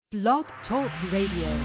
Blog Talk Radio.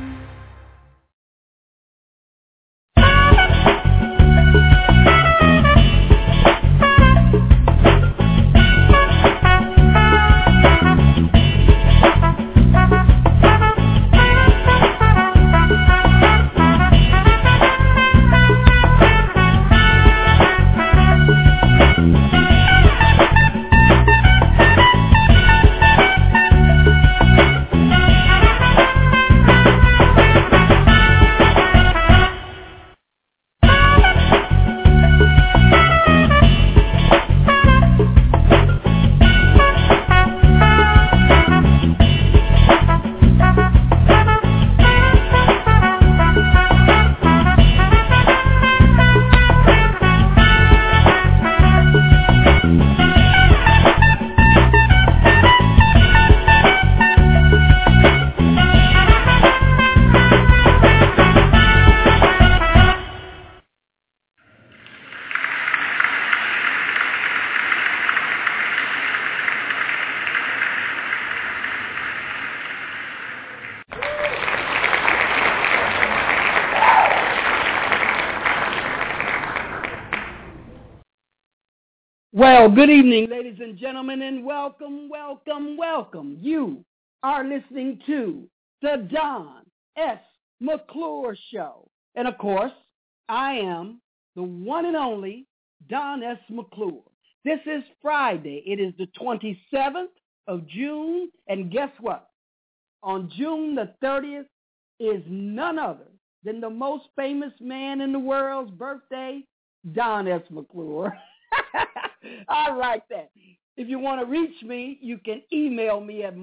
Well, good evening, ladies and gentlemen, and welcome, welcome, welcome. You are listening to the Don S. McClure Show. And, of course, I am the one and only Don S. McClure. This is Friday. It is the 27th of June, and guess what? On June the 30th is none other than the most famous man in the world's birthday, Don S. McClure. I like that. If you want to reach me, you can email me at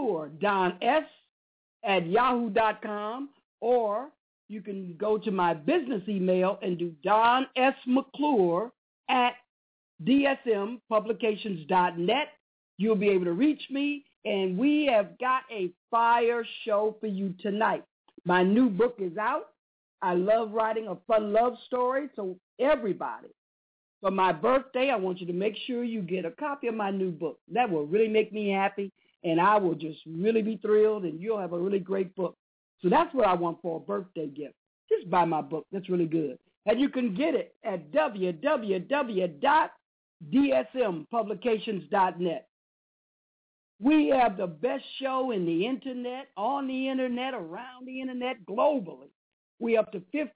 McClureDonS@yahoo.com, or you can go to my business email and do DonSMcClure@DSMPublications.net. You'll be able to reach me, and we have got a fire show for you tonight. My new book is out. I love writing a fun love story, so everybody, for my birthday, I want you to make sure you get a copy of my new book. That will really make me happy, and I will just really be thrilled, and you'll have a really great book. So that's what I want for a birthday gift. Just buy my book. That's really good. And you can get it at www.dsmpublications.net. We have the best show in the Internet, on the Internet, around the Internet, globally. We're up to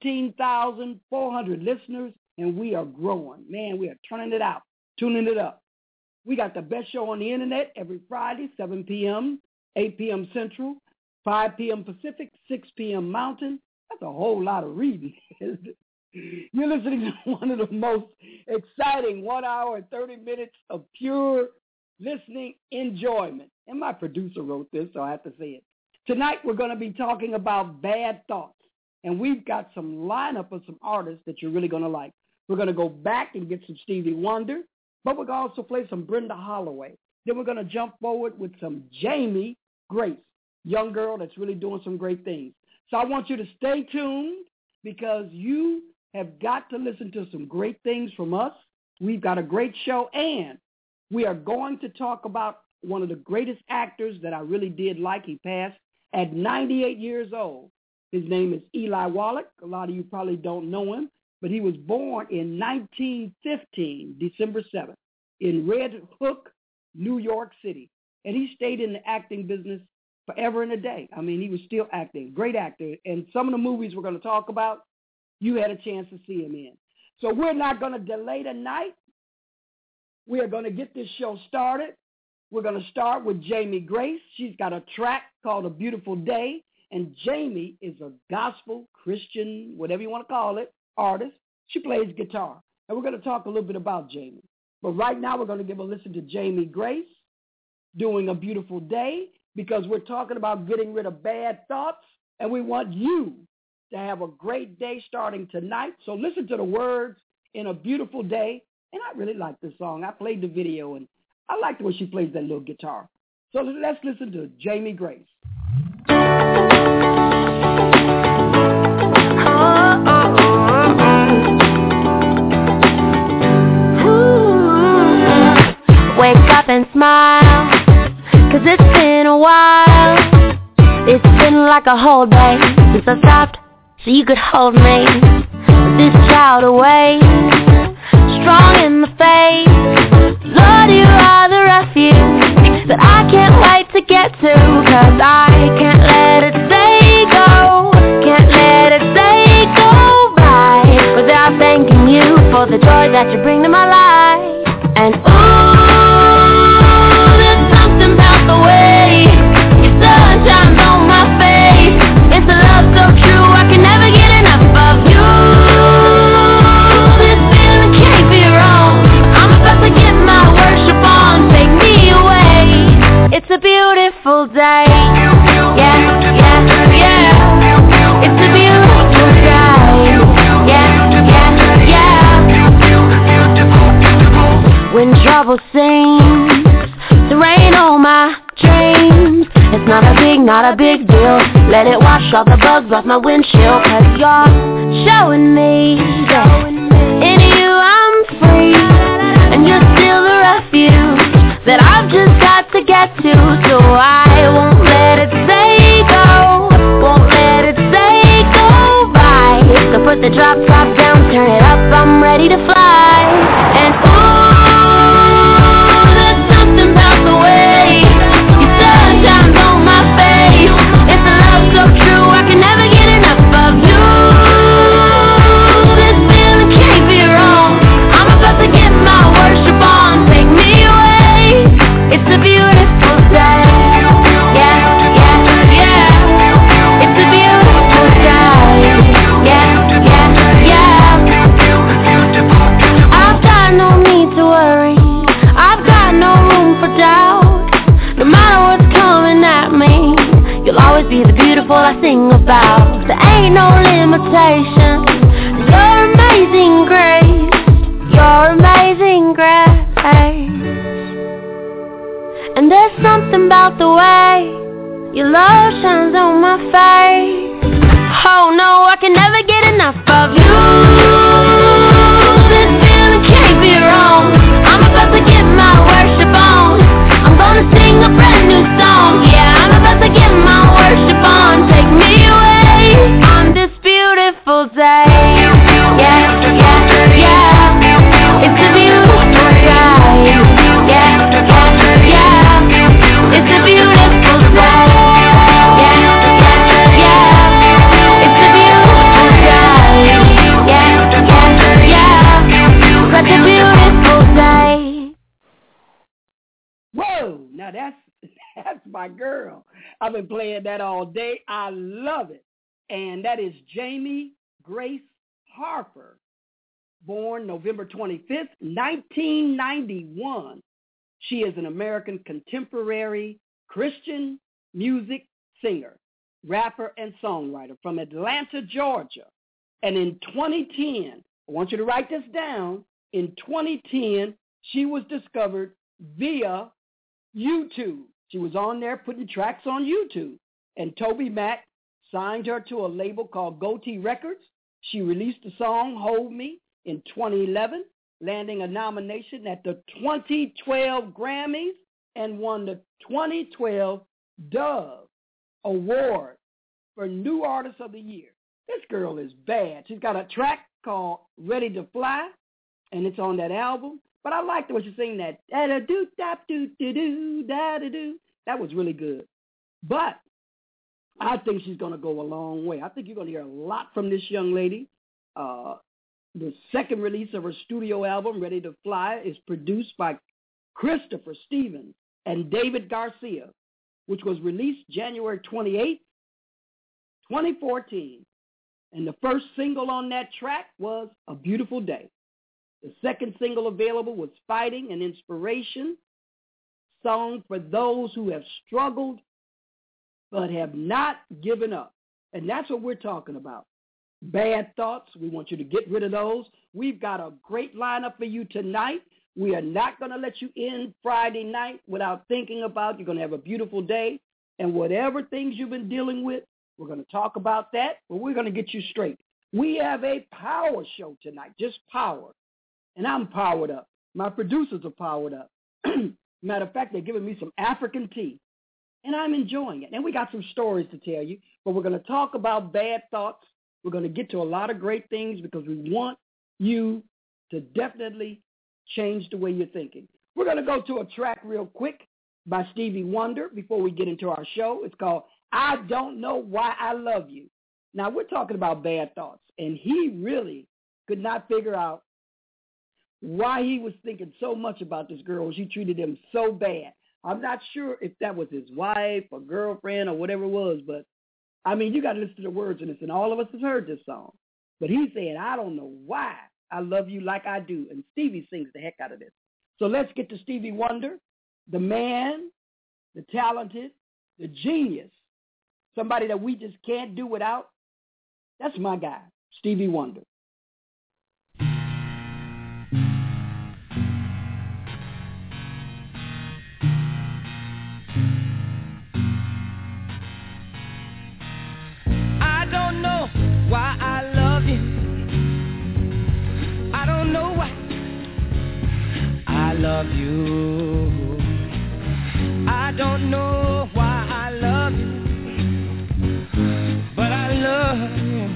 15,400 listeners. And we are growing. Man, we are turning it out, tuning it up. We got the best show on the Internet every Friday, 7 p.m., 8 p.m. Central, 5 p.m. Pacific, 6 p.m. Mountain. That's a whole lot of reading. You're listening to one of the most exciting 1 hour and 30 minutes of pure listening enjoyment. And my producer wrote this, so I have to say it. Tonight we're going to be talking about bad thoughts. And we've got some lineup of some artists that you're really going to like. We're going to go back and get some Stevie Wonder, but we're going to also play some Brenda Holloway. Then we're going to jump forward with some Jamie Grace, young girl that's really doing some great things. So I want you to stay tuned because you have got to listen to some great things from us. We've got a great show, and we are going to talk about one of the greatest actors that I really did like. He passed at 98 years old. His name is Eli Wallach. A lot of you probably don't know him, but he was born in 1915, December 7th, in Red Hook, New York City. And he stayed in the acting business forever and a day. I mean, he was still acting. Great actor. And some of the movies we're going to talk about, you had a chance to see him in. So we're not going to delay tonight. We are going to get this show started. We're going to start with Jamie Grace. She's got a track called A Beautiful Day. And Jamie is a gospel, Christian, whatever you want to call it, artist. She plays guitar. And we're going to talk a little bit about Jamie. But right now we're going to give a listen to Jamie Grace doing A Beautiful Day because we're talking about getting rid of bad thoughts. And we want you to have a great day starting tonight. So listen to the words in A Beautiful Day. And I really like this song. I played the video, and I like the way she plays that little guitar. So let's listen to Jamie Grace. Wake up and smile, 'cause it's been a while. like a whole day since I stopped so you could hold me. With this child away, strong in the faith. Lord, you are the refuge that I can't wait to get to. Cause I can't let it stay go. Can't let it stay go by without thanking you for the joy that you bring to my life. And there's something about the way your sun shines on my face. It's a love so true, I can never get enough of you. This feeling can't be wrong. I'm about to get my worship on. Take me away. It's a beautiful day. Yeah, yeah, yeah. It's a beautiful day. Yeah, yeah, yeah. When trouble seems to rain on my dreams, it's not a big deal. Let it wash all the bugs off my windshield. Cause you're showing me that in you I'm free. And you're still the refuge that I've just got to get to. So I won't let it stay go. Won't let it stay go by. So put the drop down, turn it up, I'm ready to fly. And there's something about the way your sun shines on my face. It's a love so true, I can never get enough of you. This feeling can't be wrong. I'm about to get my worship on. Take me away. It's a beautiful day. Yeah, yeah, yeah. It's a beautiful day. Yeah, yeah, yeah. I've got no need to worry. I've got no room for doubt. No matter what's coming at me, you'll always be the beautiful I sing about. There ain't no limitation. Your amazing grace. Your amazing grace. And there's something about the way your love shines on my face. Oh no, I can never get enough of you. This feeling can't be wrong. I'm about to get my worship on. I'm gonna sing a brand new song. Yeah, I'm about to get my worship on. Take me away on this beautiful day. Yeah, yeah, yeah. It's a beautiful day. Yeah, yeah, yeah. It's a beautiful day. Yeah, yeah, yeah. It's a beautiful day. Yeah, yeah, yeah. Such a beautiful day. Whoa, now that's my girl. I've been playing that all day. I love it. And that is Jamie Grace Harper, born November 25th, 1991. She is an American contemporary Christian music singer, rapper, and songwriter from Atlanta, Georgia. And in 2010, I want you to write this down, in 2010, she was discovered via YouTube. She was on there putting tracks on YouTube. And Toby Mac signed her to a label called Goatee Records. She released the song Hold Me in 2011, landing a nomination at the 2012 Grammys and won the 2012 Dove Award for New Artist of the Year. This girl is bad. She's got a track called Ready to Fly, and it's on that album. But I like the way she sing that da-da-doo-da-doo-doo-da-da-doo. That was really good. But I think she's going to go a long way. I think you're going to hear a lot from this young lady. The second release of her studio album, Ready to Fly, is produced by Christopher Stevens and David Garcia, which was released January 28, 2014. And the first single on that track was A Beautiful Day. The second single available was Fighting, an inspiration song for those who have struggled but have not given up. And that's what we're talking about. Bad thoughts, we want you to get rid of those. We've got a great lineup for you tonight. We are not going to let you in Friday night without thinking about you're going to have a beautiful day. And whatever things you've been dealing with, we're going to talk about that, but we're going to get you straight. We have a power show tonight, just power. And I'm powered up. My producers are powered up. Matter of fact, they're giving me some African tea. and I'm enjoying it. And we got some stories to tell you, but we're going to talk about bad thoughts. We're going to get to a lot of great things because we want you to definitely change the way you're thinking. We're going to go to a track real quick by Stevie Wonder before we get into our show. It's called I Don't Know Why I Love You. Now, we're talking about bad thoughts, and he really could not figure out why he was thinking so much about this girl. She treated him so bad. I'm not sure if that was his wife or girlfriend or whatever it was, but, I mean, you got to listen to the words in this, and all of us have heard this song. But he's saying, I don't know why I love you like I do, and Stevie sings the heck out of this. So let's get to Stevie Wonder, the man, the talented, the genius, somebody that we just can't do without. That's my guy, Stevie Wonder. I don't know why I love you. I don't know why I love you. I don't know why I love you, but I love you.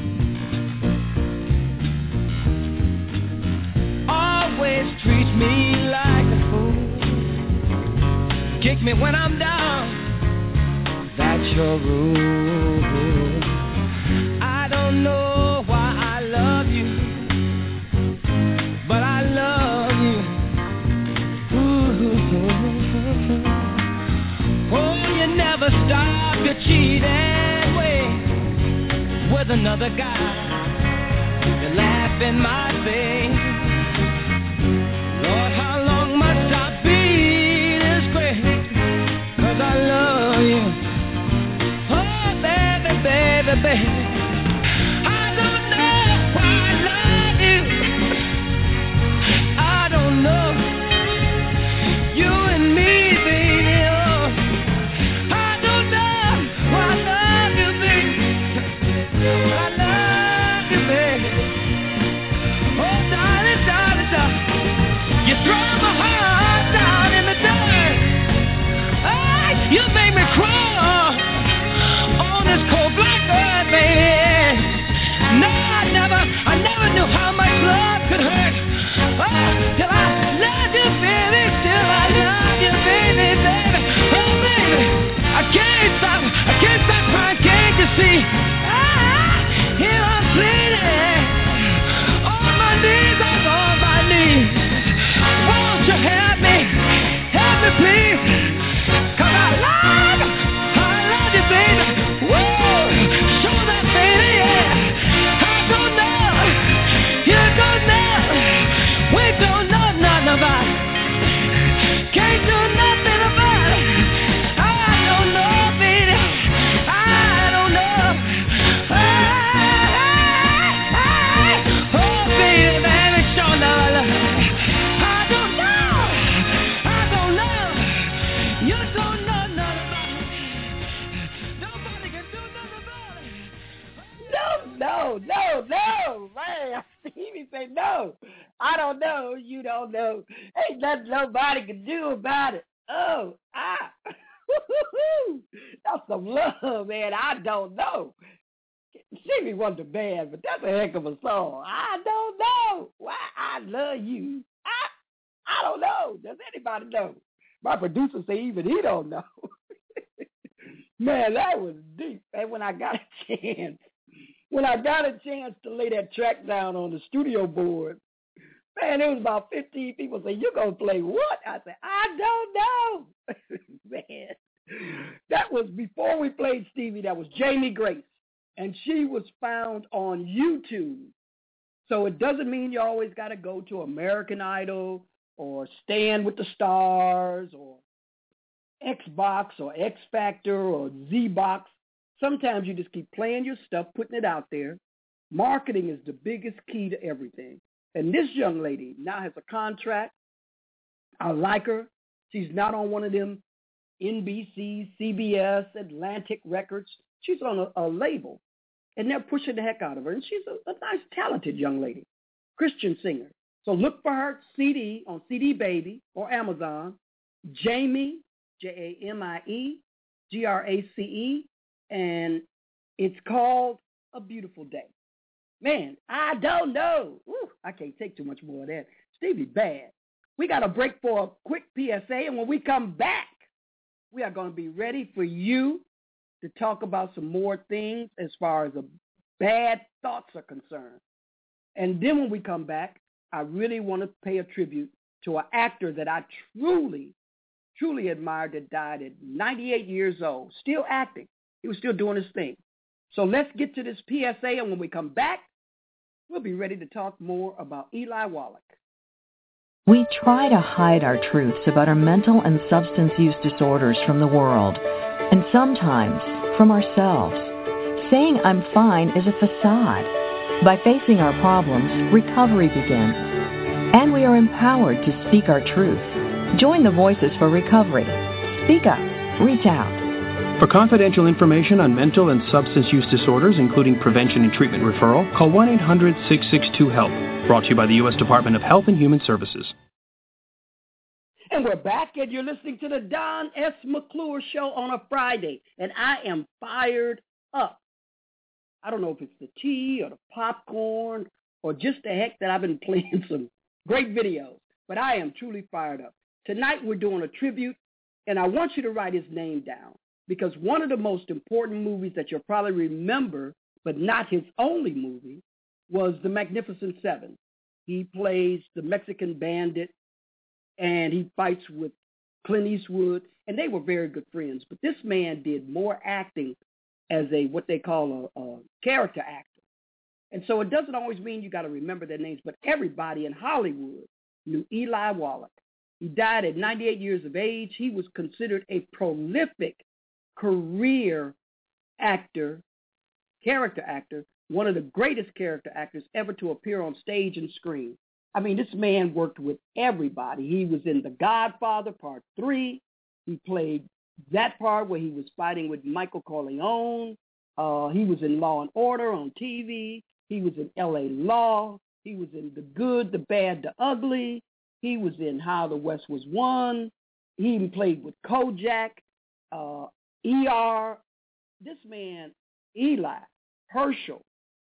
Always treat me like a fool. Kick me when I'm down. That's your rule. I don't know why I love you, but I love you. Ooh. Oh, you never stop your cheating way with another guy. You laugh in my face. Lord, how long must I be this crazy? 'Cause I love you. Oh, baby, baby, baby. I don't know. You don't know. Ain't nothing nobody can do about it. Oh, that's some love, man. I don't know. Stevie Wonder band, but that's a heck of a song. I don't know why I love you. I don't know. Does anybody know? My producer say even he don't know. Man, that was deep. And when I got a chance to lay that track down on the studio board, man, it was about 15 people say, "You gonna play what?" I said, "I don't know." Man, that was before we played Stevie. That was Jamie Grace, and she was found on YouTube. So it doesn't mean you always got to go to American Idol or Stand with the Stars or Xbox or X Factor or Z-Box. Sometimes you just keep playing your stuff, putting it out there. Marketing is the biggest key to everything. And this young lady now has a contract. I like her. She's not on one of them NBC, CBS, Atlantic Records. She's on a label, and they're pushing the heck out of her. And she's a nice, talented young lady, Christian singer. So look for her CD on CD Baby or Amazon. Jamie, Jamie, Grace, and it's called A Beautiful Day. Man, I don't know. Ooh, I can't take too much more of that. Stevie bad. We got a break for a quick PSA, and when we come back, we are going to be ready for you to talk about some more things as far as the bad thoughts are concerned. And then when we come back, I really want to pay a tribute to an actor that I truly admired that died at 98 years old, still acting. He was still doing his thing. So let's get to this PSA, and when we come back, we'll be ready to talk more about Eli Wallach. We try to hide our truths about our mental and substance use disorders from the world, and sometimes from ourselves. Saying I'm fine is a facade. By facing our problems, recovery begins. And we are empowered to speak our truth. Join the Voices for Recovery. Speak up. Reach out. For confidential information on mental and substance use disorders, including prevention and treatment referral, call 1-800-662-HELP. Brought to you by the U.S. Department of Health and Human Services. And we're back, and you're listening to the Don S. McClure Show on a Friday, and I am fired up. I don't know if it's the tea or the popcorn or just the heck that I've been playing some great videos, but I am truly fired up. Tonight we're doing a tribute, and I want you to write his name down, because one of the most important movies that you'll probably remember, but not his only movie, was The Magnificent Seven. He plays the Mexican bandit, and he fights with Clint Eastwood, and they were very good friends. But this man did more acting as what they call a character actor. And so it doesn't always mean you got to remember their names, but everybody in Hollywood knew Eli Wallach. He died at 98 years of age. He was considered a prolific career actor, character actor, one of the greatest character actors ever to appear on stage and screen. I mean, this man worked with everybody. He was in The Godfather Part 3. He played that part where he was fighting with Michael Corleone. He was in Law and Order on TV. He was in L.A. Law. He was in The Good, the Bad, the Ugly. He was in How the West Was Won. He even played with Kojak, ER. This man, Eli Herschel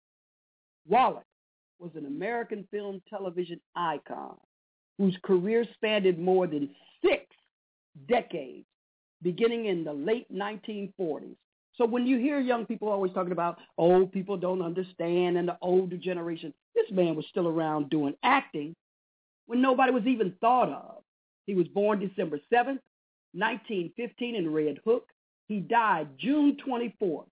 Wallach, was an American film television icon whose career spanned more than 6 decades, beginning in the late 1940s. So when you hear young people always talking about old people don't understand and the older generation, this man was still around doing acting when nobody was even thought of. He was born December 7th, 1915 in Red Hook. He died June 24th,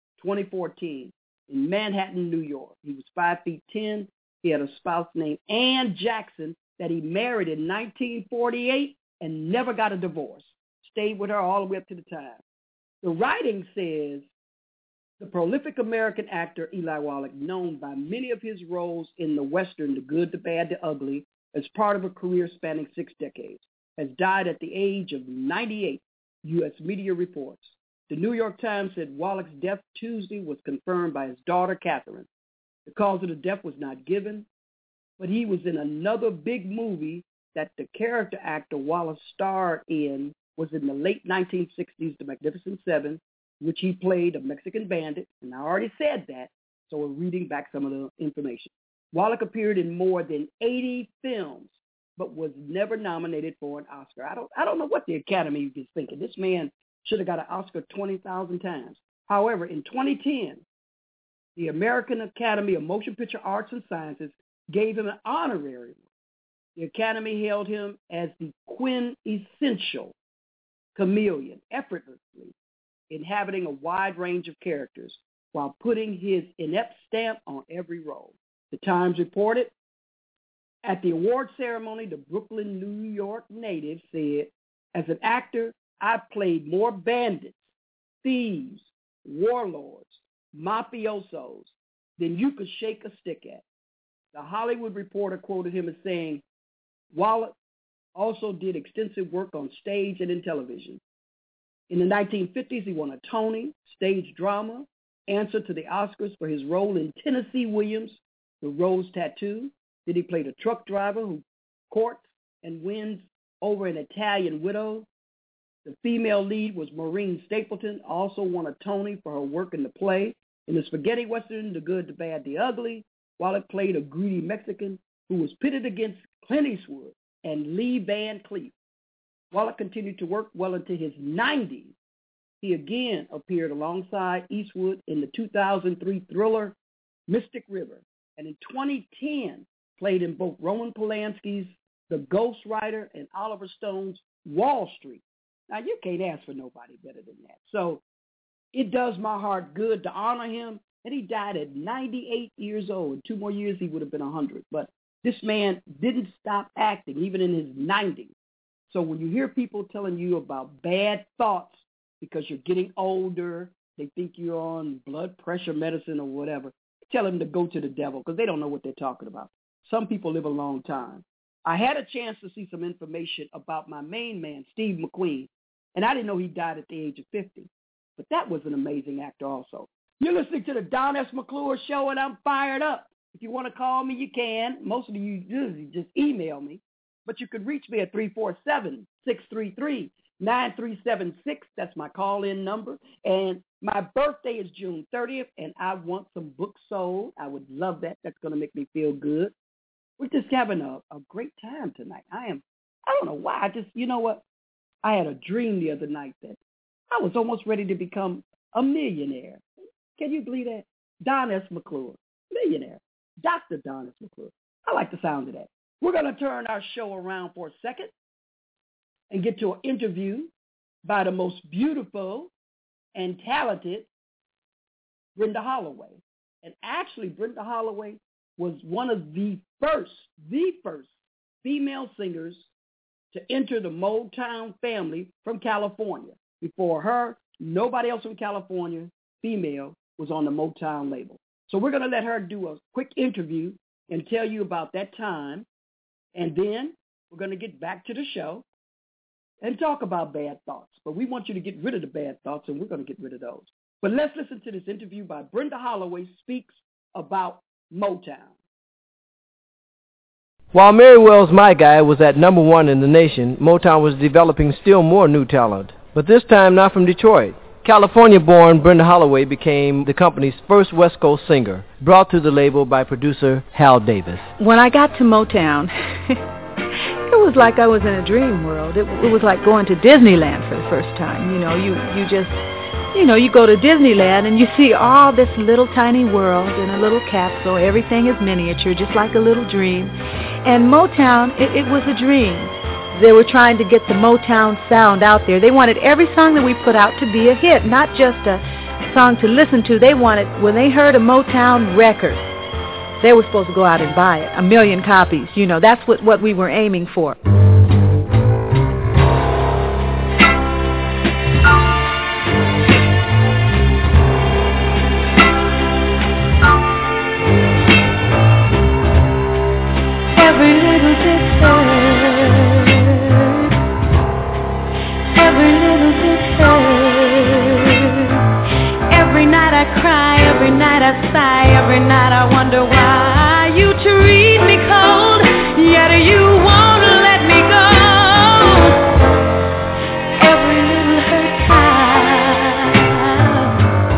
2014 in Manhattan, New York. He was 5'10". He had a spouse named Ann Jackson that he married in 1948 and never got a divorce. Stayed with her all the way up to the time. The writing says the prolific American actor Eli Wallach, known by many of his roles in the Western, The Good, the Bad, the Ugly, as part of a career spanning 6 decades, has died at the age of 98, U.S. media reports. The New York Times said Wallach's death Tuesday was confirmed by his daughter, Catherine. The cause of the death was not given, but he was in another big movie that the character actor Wallach starred in was in the late 1960s, The Magnificent Seven, which he played a Mexican bandit, and I already said that, so we're reading back some of the information. Wallach appeared in more than 80 films, but was never nominated for an Oscar. I don't know what the Academy is thinking. This man should have got an Oscar 20,000 times. However, in 2010, the American Academy of Motion Picture Arts and Sciences gave him an honorary. The Academy hailed him as the quintessential chameleon, effortlessly inhabiting a wide range of characters while putting his inept stamp on every role. The Times reported, at the award ceremony, the Brooklyn, New York native said, as an actor, I've played more bandits, thieves, warlords, mafiosos than you could shake a stick at. The Hollywood Reporter quoted him as saying, Wallach also did extensive work on stage and in television. In the 1950s, he won a Tony, stage drama, answer to the Oscars for his role in Tennessee Williams' The Rose Tattoo. Then he played a truck driver who courts and wins over an Italian widow. The female lead was Maureen Stapleton, also won a Tony for her work in the play. In the spaghetti western, The Good, the Bad, the Ugly, Wallach played a greedy Mexican who was pitted against Clint Eastwood and Lee Van Cleef. Wallach continued to work well into his 90s. He again appeared alongside Eastwood in the 2003 thriller Mystic River, and in 2010 played in both Roman Polanski's The Ghost Rider and Oliver Stone's Wall Street. Now, you can't ask for nobody better than that. So it does my heart good to honor him, and he died at 98 years old. In 2 more years, he would have been 100. But this man didn't stop acting, even in his 90s. So when you hear people telling you about bad thoughts because you're getting older, they think you're on blood pressure medicine or whatever, tell them to go to the devil because they don't know what they're talking about. Some people live a long time. I had a chance to see some information about my main man, Steve McQueen, and I didn't know he died at the age of 50. But that was an amazing actor also. You're listening to the Don S. McClure Show, and I'm fired up. If you want to call me, you can. Most of you do just email me. But you could reach me at 347-633-9376. That's my call-in number. And my birthday is June 30th, and I want some books sold. I would love that. That's going to make me feel good. We're just having a great time tonight. I don't know why. You know what? I had a dream the other night that I was almost ready to become a millionaire. Can you believe that? Don S. McClure, millionaire. Dr. Don S. McClure. I like the sound of that. We're going to turn our show around for a second and get to an interview by the most beautiful and talented Brenda Holloway. And actually, Brenda Holloway was one of the first female singers to enter the Motown family from California. Before her, nobody else from California, female, was on the Motown label. So we're going to let her do a quick interview and tell you about that time. And then we're going to get back to the show and talk about bad thoughts. But we want you to get rid of the bad thoughts, and we're going to get rid of those. But let's listen to this interview by Brenda Holloway Speaks About Motown. While Mary Wells' My Guy was at #1 in the nation, Motown was developing still more new talent. But this time not from Detroit. California-born Brenda Holloway became the company's first West Coast singer, brought to the label by producer Hal Davis. When I got to Motown, it was like I was in a dream world. It was like going to Disneyland for the first time. You know, you go to Disneyland and you see all this little tiny world in a little capsule. Everything is miniature, just like a little dream. And Motown, it was a dream. They were trying to get the Motown sound out there. They wanted every song that we put out to be a hit, not just a song to listen to. They wanted, when they heard a Motown record, they were supposed to go out and buy it, 1 million copies. You know, that's what we were aiming for. Every little bit hurt. Every little bit hurt. Every night I cry, every night I sigh, every night I wonder why you treat me cold, yet you won't let me go. Every little hurt child,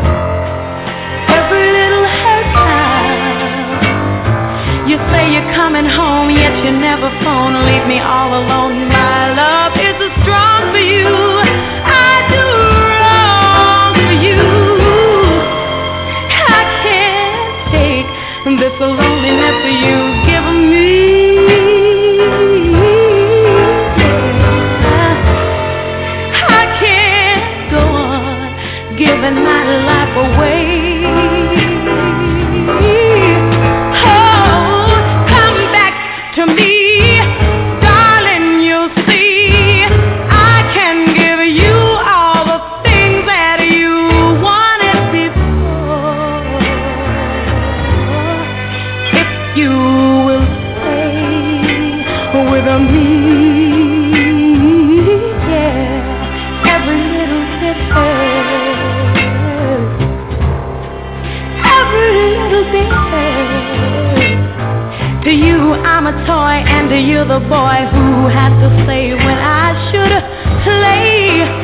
every little hurt child. You say you're coming home, yet you never phone, leave me all alone. My love is strong for you. I do wrong for you. I can't take this loneliness you give me. I can't go on giving my life away. Oh, come back to me. I'm a toy and you're the boy who has to say when I should play.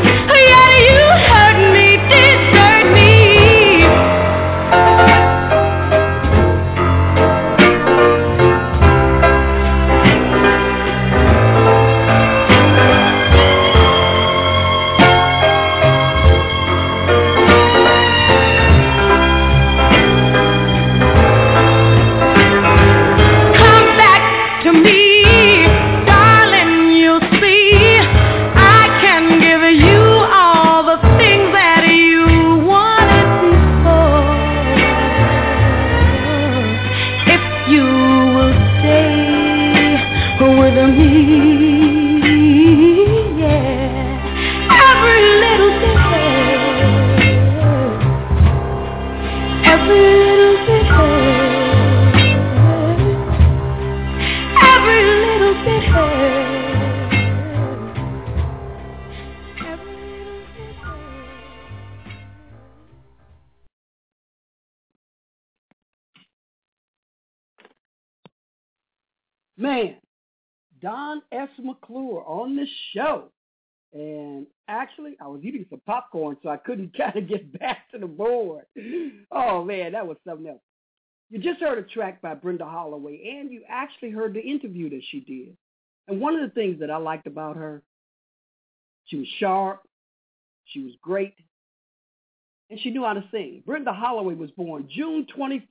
Man, Don S. McClure on the show. And actually, I was eating some popcorn, so I couldn't kind of get back to the board. Oh, man, that was something else. You just heard a track by Brenda Holloway, and you actually heard the interview that she did. And one of the things that I liked about her, she was sharp, she was great, and she knew how to sing. Brenda Holloway was born June 21st,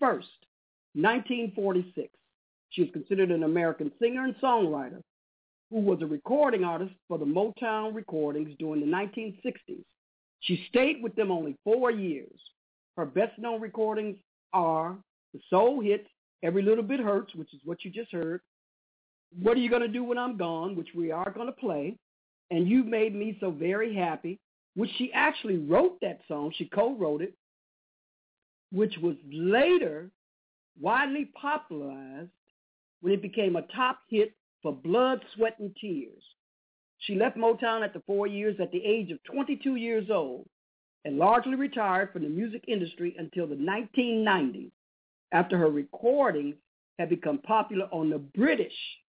1946. She is considered an American singer and songwriter who was a recording artist for the Motown Recordings during the 1960s. She stayed with them only 4 years. Her best-known recordings are the soul hits, Every Little Bit Hurts, which is what you just heard, What Are You Gonna Do When I'm Gone, which we are going to play, and You Made Me So Very Happy, which she actually wrote that song. She co-wrote it, which was later widely popularized when it became a top hit for Blood, Sweat, and Tears. She left Motown after 4 years at the age of 22 years old and largely retired from the music industry until the 1990s, after her recordings had become popular on the British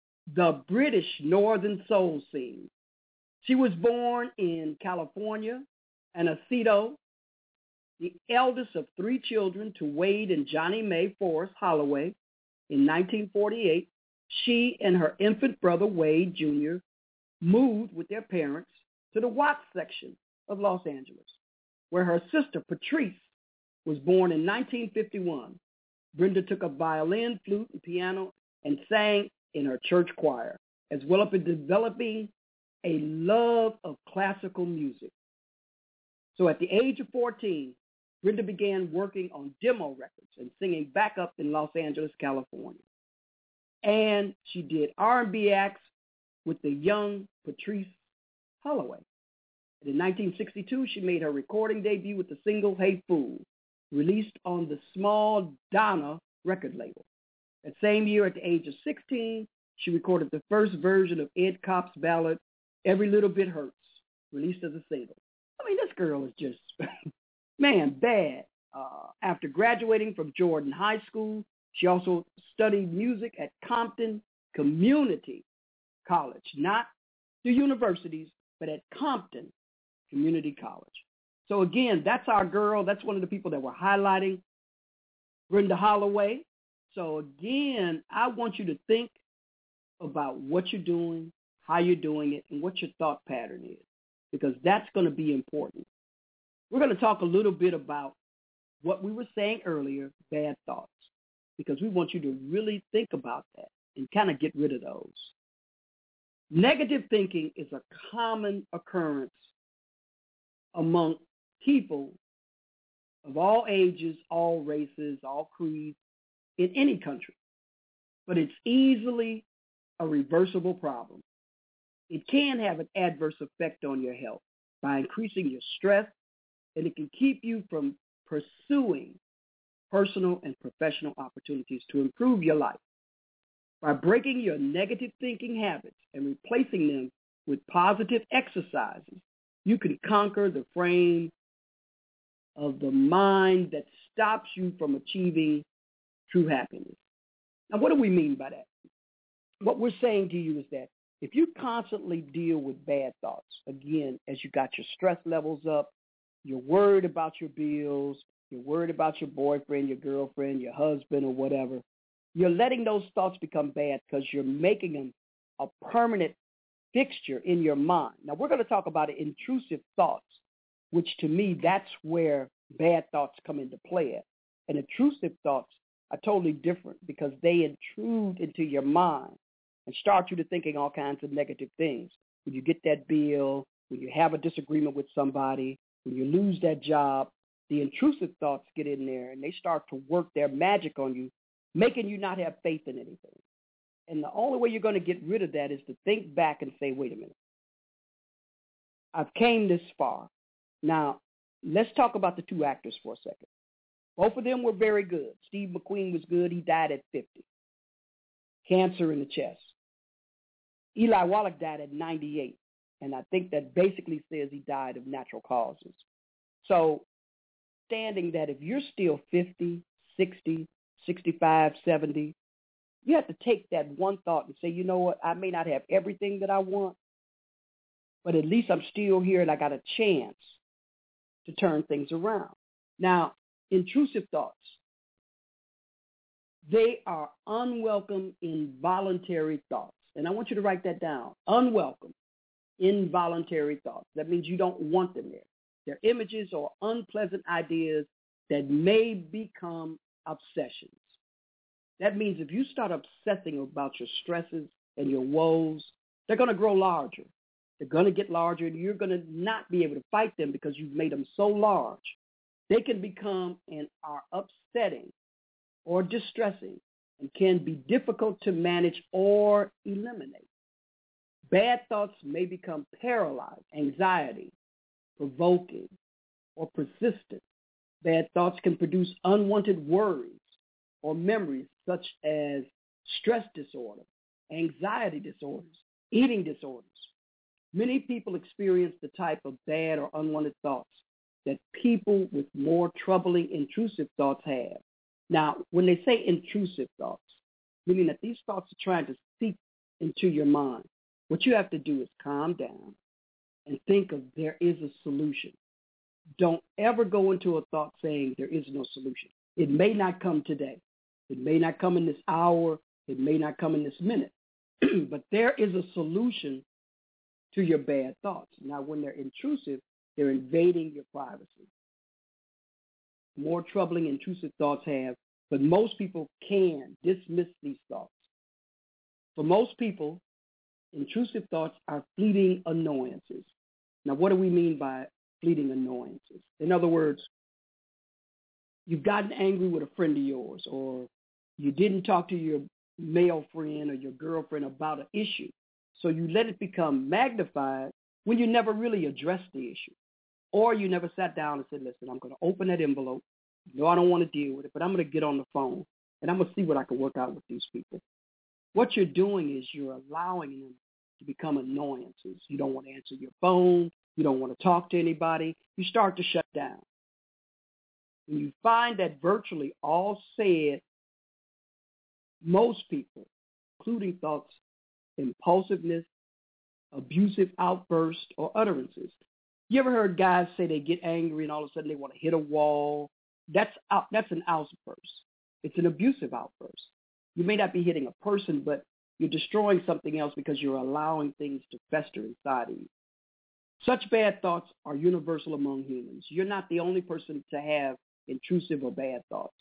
Northern Soul scene. She was born in California, Anaceto, the eldest of 3 children to Wade and Johnny Mae Forrest Holloway. In 1948, she and her infant brother, Wade Jr., moved with their parents to the Watts section of Los Angeles, where her sister, Patrice, was born in 1951. Brenda took up violin, flute, and piano and sang in her church choir, as well as developing a love of classical music. So at the age of 14, Brenda began working on demo records and singing back up in Los Angeles, California. And she did R&B acts with the young Patrice Holloway. And in 1962, she made her recording debut with the single Hey Fool, released on the Small Donna record label. That same year, at the age of 16, she recorded the first version of Ed Kopp's ballad, Every Little Bit Hurts, released as a single. I mean, this girl is just, man, bad. After graduating from Jordan High School, she also studied music at Compton Community College, not the universities, but at Compton Community College. So again, that's our girl. That's one of the people that we're highlighting, Brenda Holloway. So again, I want you to think about what you're doing, how you're doing it, and what your thought pattern is, because that's going to be important. We're going to talk a little bit about what we were saying earlier, bad thoughts, because we want you to really think about that and kind of get rid of those. Negative thinking is a common occurrence among people of all ages, all races, all creeds, in any country. But it's easily a reversible problem. It can have an adverse effect on your health by increasing your stress, and it can keep you from pursuing personal and professional opportunities to improve your life. By breaking your negative thinking habits and replacing them with positive exercises, you can conquer the frame of the mind that stops you from achieving true happiness. Now, what do we mean by that? What we're saying to you is that if you constantly deal with bad thoughts, again, as you got your stress levels up, you're worried about your bills, you're worried about your boyfriend, your girlfriend, your husband, or whatever, you're letting those thoughts become bad because you're making them a permanent fixture in your mind. Now, we're going to talk about intrusive thoughts, which to me, that's where bad thoughts come into play at. And intrusive thoughts are totally different because they intrude into your mind and start you to thinking all kinds of negative things. When you get that bill, when you have a disagreement with somebody, when you lose that job, the intrusive thoughts get in there and they start to work their magic on you, making you not have faith in anything. And the only way you're going to get rid of that is to think back and say, wait a minute, I've came this far. Now, let's talk about the 2 actors for a second. Both of them were very good. Steve McQueen was good. He died at 50. Cancer in the chest. Eli Wallach died at 98. And I think that basically says he died of natural causes. So, standing that if you're still 50, 60, 65, 70, You have to take that one thought and say, you know what, I may not have everything that I want, but at least I'm still here and I got a chance to turn things around. Now, intrusive thoughts, they are unwelcome, involuntary thoughts. And I want you to write that down. Unwelcome, involuntary thoughts. That means you don't want them there. They're images or unpleasant ideas that may become obsessions. That means if you start obsessing about your stresses and your woes, they're going to grow larger. They're going to get larger, and you're going to not be able to fight them because you've made them so large. They can become and are upsetting or distressing and can be difficult to manage or eliminate. Bad thoughts may become paralyzed, anxiety, provoking, or persistent. Bad thoughts can produce unwanted worries or memories such as stress disorder, anxiety disorders, eating disorders. Many people experience the type of bad or unwanted thoughts that people with more troubling intrusive thoughts have. Now, when they say intrusive thoughts, meaning that these thoughts are trying to seep into your mind, what you have to do is calm down and think of there is a solution. Don't ever go into a thought saying there is no solution. It may not come today. It may not come in this hour. It may not come in this minute. But there is a solution to your bad thoughts. Now, when they're intrusive, they're invading your privacy. More troubling intrusive thoughts have, but most people can dismiss these thoughts. For most people, intrusive thoughts are fleeting annoyances. Now, what do we mean by fleeting annoyances? In other words, you've gotten angry with a friend of yours, or you didn't talk to your male friend or your girlfriend about an issue. So you let it become magnified when you never really addressed the issue. Or you never sat down and said, listen, I'm going to open that envelope. No, I don't want to deal with it, but I'm going to get on the phone and I'm going to see what I can work out with these people. What you're doing is you're allowing them to become annoyances. You don't want to answer your phone. You don't want to talk to anybody. You start to shut down. When you find that virtually all said, most people, including thoughts, impulsiveness, abusive outbursts, or utterances. You ever heard guys say they get angry and all of a sudden they want to hit a wall? That's an outburst. It's an abusive outburst. You may not be hitting a person, but you're destroying something else because you're allowing things to fester inside of you. Such bad thoughts are universal among humans. You're not the only person to have intrusive or bad thoughts,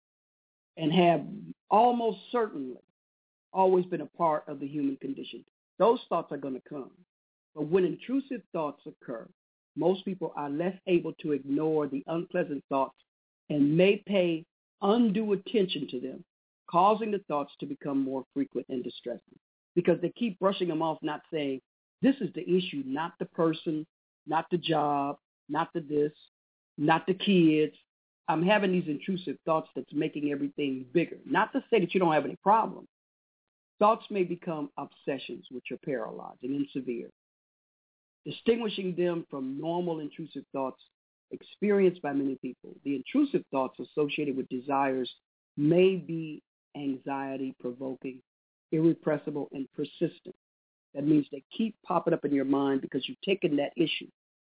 and have almost certainly always been a part of the human condition. Those thoughts are going to come. But when intrusive thoughts occur, most people are less able to ignore the unpleasant thoughts and may pay undue attention to them, causing the thoughts to become more frequent and distressing because they keep brushing them off, not saying, this is the issue, not the person, not the job, not the this, not the kids. I'm having these intrusive thoughts that's making everything bigger. Not to say that you don't have any problem. Thoughts may become obsessions, which are paralyzing and severe. Distinguishing them from normal intrusive thoughts experienced by many people, the intrusive thoughts associated with desires may be anxiety-provoking, irrepressible, and persistent. That means they keep popping up in your mind because you've taken that issue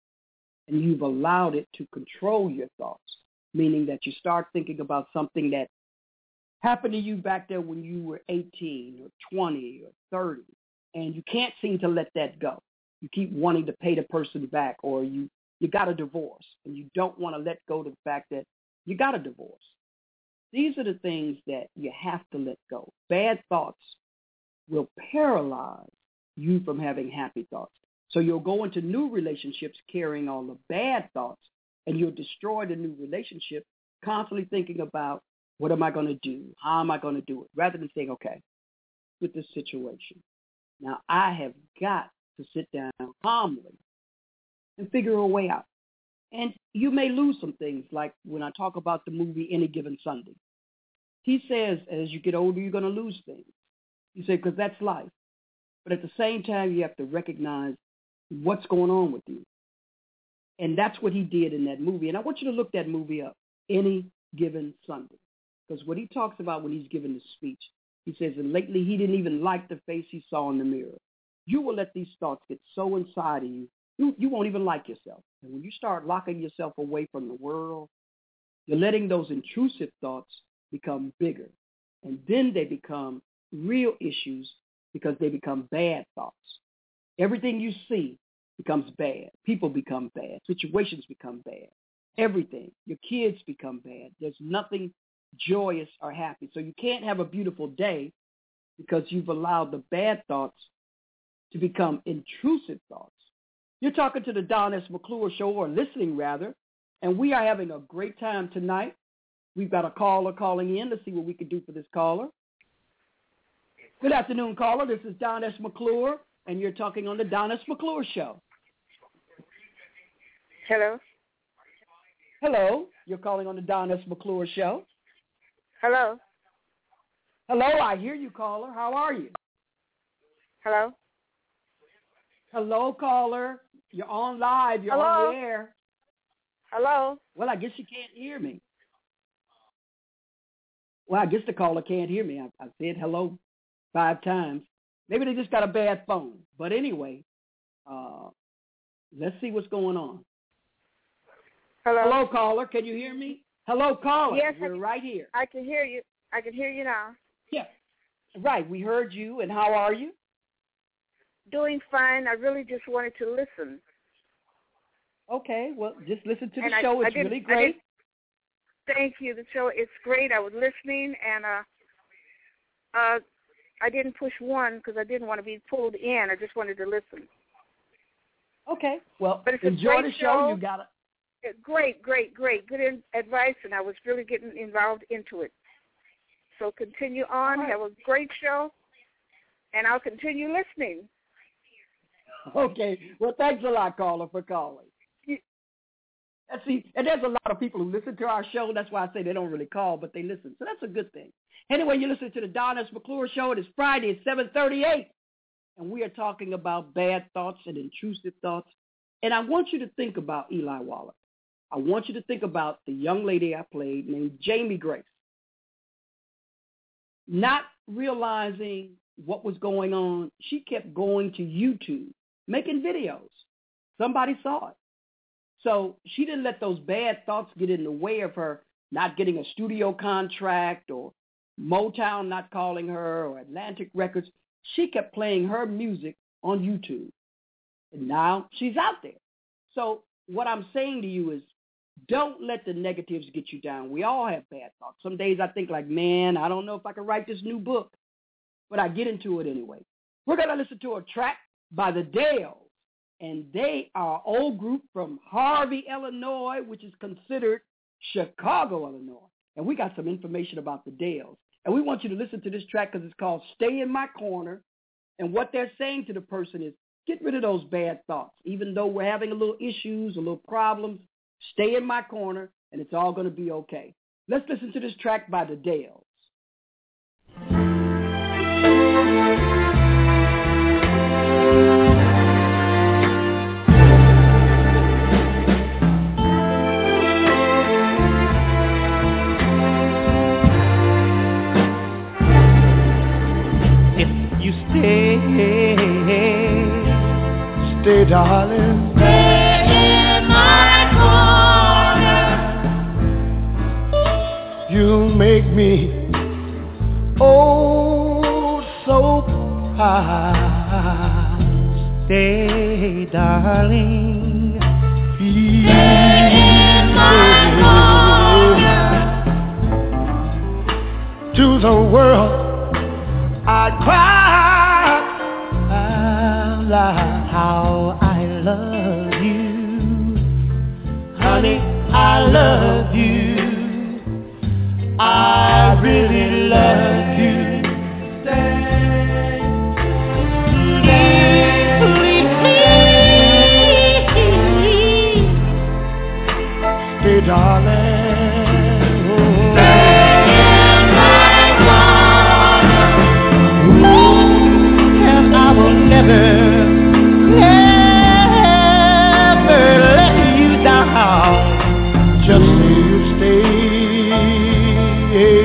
and you've allowed it to control your thoughts, meaning that you start thinking about something that happened to you back there when you were 18 or 20 or 30, and you can't seem to let that go. You keep wanting to pay the person back, or you got a divorce, and you don't want to let go of the fact that you got a divorce. These are the things that you have to let go. Bad thoughts will paralyze you from having happy thoughts. So you'll go into new relationships carrying all the bad thoughts, and you'll destroy the new relationship constantly thinking about, what am I going to do? How am I going to do it? Rather than saying, okay, with this situation, now I have got to sit down calmly and figure a way out. And you may lose some things, like when I talk about the movie Any Given Sunday. He says, as you get older, you're going to lose things. He said, because that's life. But at the same time, you have to recognize what's going on with you. And that's what he did in that movie. And I want you to look that movie up, Any Given Sunday. Because what he talks about when he's giving the speech, He says, and lately he didn't even like the face he saw in the mirror. You will let these thoughts get so inside of you, you won't even like yourself. And when you start locking yourself away from the world, you're letting those intrusive thoughts become bigger. And then they become real issues because they become bad thoughts. Everything you see becomes bad. People become bad. Situations become bad. Everything. Your kids become bad. There's nothing joyous or happy. So you can't have a beautiful day because you've allowed the bad thoughts to become intrusive thoughts. You're talking to the Don S. McClure Show, or listening rather, and we are having a great time tonight. We've got a caller calling in. Let's see what we can do for this caller. Good afternoon, caller. This is Don S. McClure, and you're talking on the Don S. McClure Show. Hello. Hello. You're calling on the Don S. McClure Show. Hello. Hello. I hear you, caller. How are you? Hello. Hello, caller. You're on live. You're Hello? on the air. Hello. Well, I guess you can't hear me. Well, I guess the caller can't hear me. I said hello 5 times. Maybe they just got a bad phone. But anyway, let's see what's going on. Hello. Hello, caller. Can you hear me? Hello, caller. Yes, you're right here. I can hear you. I can hear you now. Yeah. Right. We heard you. And how are you? Doing fine. I really just wanted to listen. Okay. Well, just listen to the And show. It's really great. Thank you. The show, it's great. I was listening, and I didn't push 1 because I didn't want to be pulled in. I just wanted to listen. Okay. Well, but it's enjoy the show. You got it. Great. Good advice, and I was really getting involved into it. So continue on. Right. Have a great show, and I'll continue listening. Okay. Well, thanks a lot, caller, for calling. See, and there's a lot of people who listen to our show. That's why I say they don't really call, but they listen. So that's a good thing. Anyway, you listen to the Don S. McClure Show. It is Friday at 7:38, and we are talking about bad thoughts and intrusive thoughts. And I want you to think about Eli Wallach. I want you to think about the young lady I played named Jamie Grace. Not realizing what was going on, she kept going to YouTube, making videos. Somebody saw it. So she didn't let those bad thoughts get in the way of her not getting a studio contract or Motown not calling her or Atlantic Records. She kept playing her music on YouTube. And now she's out there. So what I'm saying to you is don't let the negatives get you down. We all have bad thoughts. Some days I think like, man, I don't know if I can write this new book. But I get into it anyway. We're going to listen to a track by the Dales. And they are an old group from Harvey, Illinois, which is considered Chicago, Illinois. And we got some information about the Dales. And we want you to listen to this track because it's called Stay in My Corner. And what they're saying to the person is, get rid of those bad thoughts. Even though we're having a little issues, a little problems, stay in my corner, and it's all going to be okay. Let's listen to this track by the Dales. Stay, darling. Stay in my corner. You'll make me oh so proud. Stay, darling. Stay in my corner. To the world I cry out loud. How I love you, honey, I love you, I really love you. Stay, stay, darling. Stay in my corner. And I will never let you down. Just say you stay.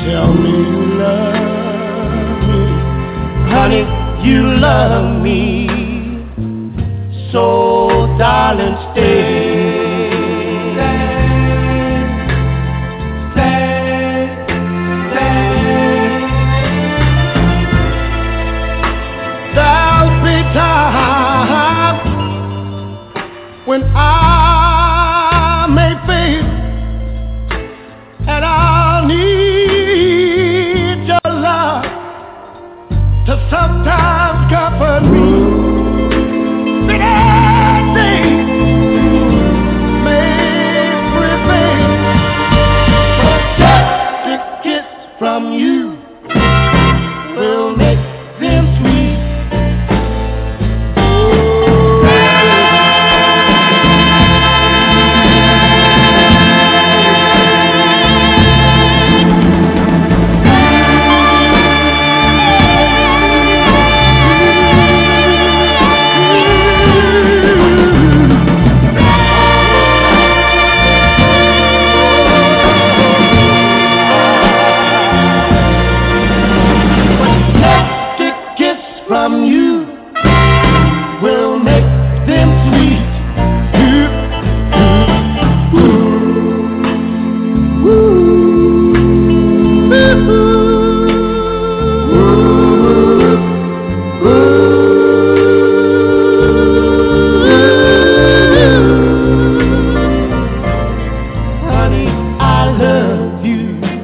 Tell me you love me. Honey, you love me. So, darling, stay. There'll be times when I may fail, and I'll need your love to sometimes comfort me. But everything may prevail, but just a kiss from you will make them sweet. From you will make them sweet. Honey, I love you.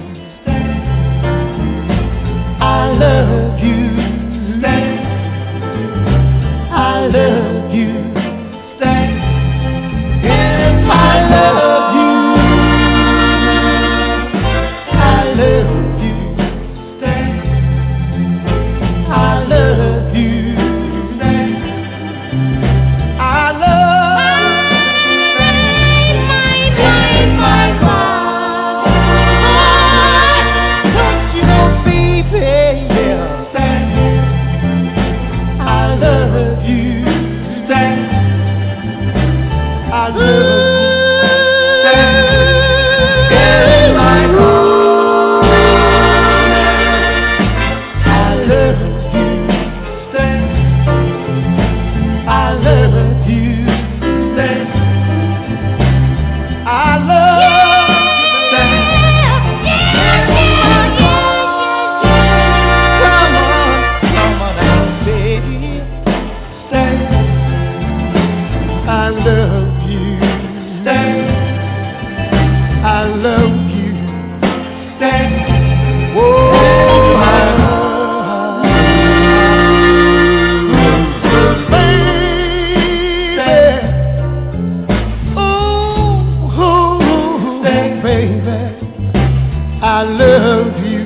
I love you. I love you, say, yes, I love you. I love you, say, I love you, say, I love my God. Don't you know, baby, yeah, say, I love you. I love you, in my heart. I love you, I love you, I love you, come on now, baby. I love you, I love you, oh, baby, I love you,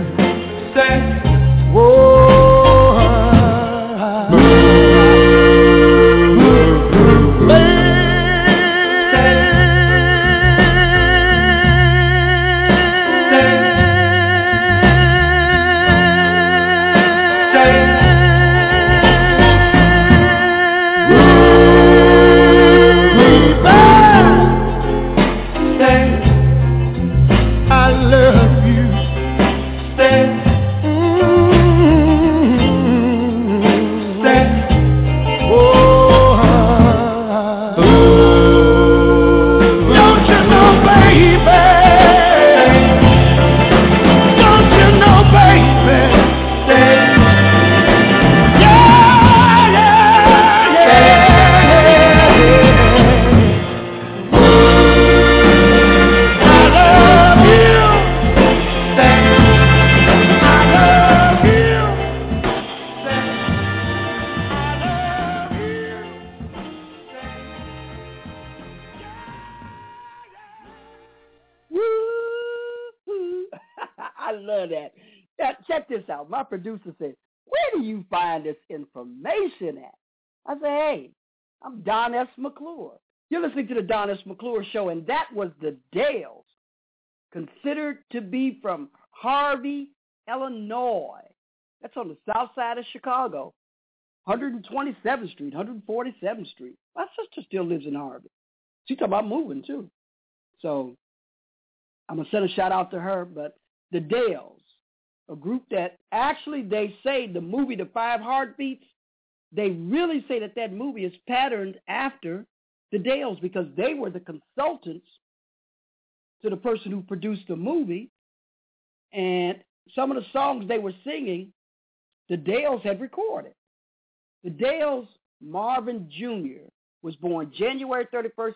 I love that. Now, check this out. My producer said, where do you find this information at? I said, hey, I'm Don S. McClure. You're listening to the Don S. McClure Show, and that was the Dales, considered to be from Harvey, Illinois. That's on the south side of Chicago, 127th Street, 147th Street. My sister still lives in Harvey. She's talking about moving, too. So I'm going to send a shout-out to her, but the Dales, a group that actually they say the movie The Five Heartbeats, they really say that movie is patterned after the Dales because they were the consultants to the person who produced the movie, and some of the songs they were singing, the Dales had recorded. The Dales, Marvin Jr., was born January 31st,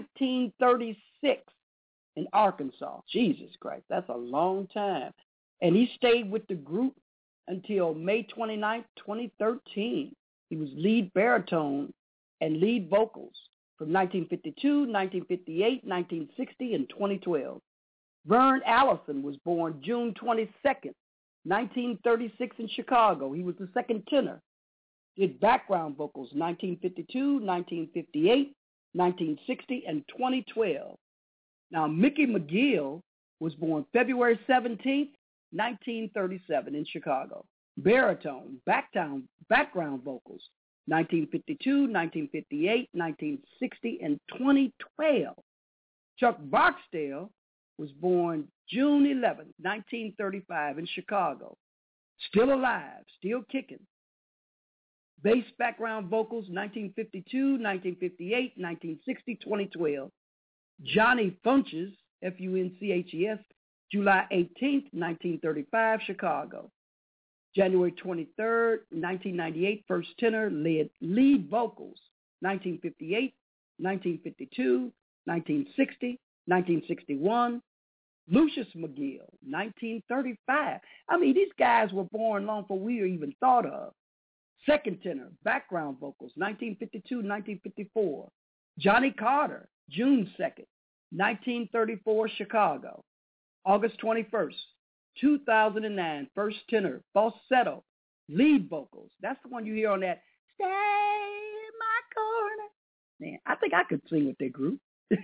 1936 in Arkansas. Jesus Christ, that's a long time. And he stayed with the group until May 29th, 2013. He was lead baritone and lead vocals from 1952, 1958, 1960, and 2012. Vern Allison was born June 22nd, 1936 in Chicago. He was the second tenor. Did background vocals 1952, 1958, 1960, and 2012. Now, Mickey McGill was born February 17th, 1937 in Chicago. Baritone, background vocals, 1952, 1958, 1960, and 2012. Chuck Barksdale was born June 11th, 1935 in Chicago. Still alive, still kicking. Bass background vocals, 1952, 1958, 1960, 2012. Johnny Funches, Funches, July 18th, 1935, Chicago. January 23rd, 1998, first tenor, lead vocals, 1958, 1952, 1960, 1961. Lucius McGill, 1935. I mean, these guys were born long before we were even thought of. Second tenor, background vocals, 1952, 1954. Johnny Carter, June 2nd, 1934, Chicago. August 21st, 2009, first tenor, falsetto, lead vocals. That's the one you hear on that, Stay in My Corner. Man, I think I could sing with that group.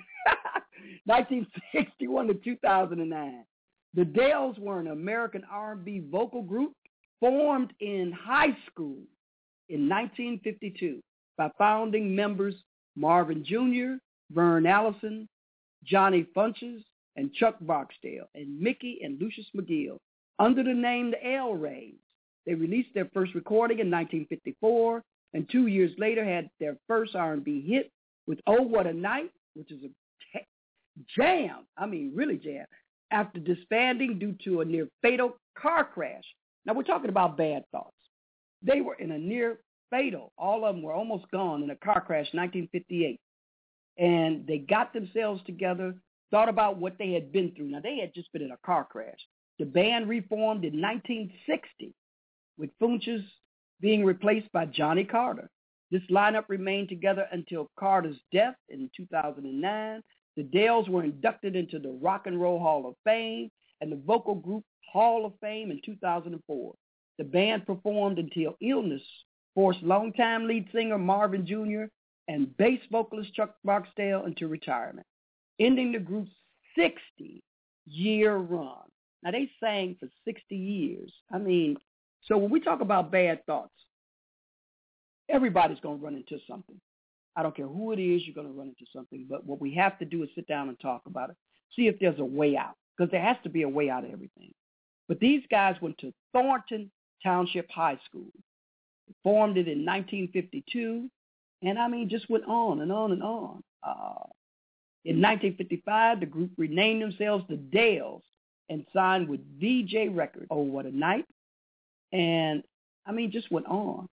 1961 to 2009. The Dales were an American R&B vocal group formed in high school in 1952 by founding members Marvin Jr., Vern Allison, Johnny Funches, and Chuck Barksdale, and Mickey and Lucius McGill. Under the name the El Rays, they released their first recording in 1954, and 2 years later had their first R&B hit with Oh What a Night, which is a jam, I mean really jam, after disbanding due to a near-fatal car crash. Now we're talking about Bad Thoughts. They were in a near-fatal, all of them were almost gone in a car crash in 1958, and they got themselves together, thought about what they had been through. Now, they had just been in a car crash. The band reformed in 1960 with Funches being replaced by Johnny Carter. This lineup remained together until Carter's death in 2009. The Dales were inducted into the Rock and Roll Hall of Fame and the Vocal Group Hall of Fame in 2004. The band performed until illness forced longtime lead singer Marvin Jr. and bass vocalist Chuck Barksdale into retirement, ending the group's 60-year run. Now, they sang for 60 years. I mean, so when we talk about Bad Thoughts, everybody's going to run into something. I don't care who it is, you're going to run into something. But what we have to do is sit down and talk about it, see if there's a way out, because there has to be a way out of everything. But these guys went to Thornton Township High School, formed it in 1952, and I mean, just went on and on and on. In 1955, the group renamed themselves the Dales and signed with VJ Records. Oh, What a Night. And, I mean, just went on.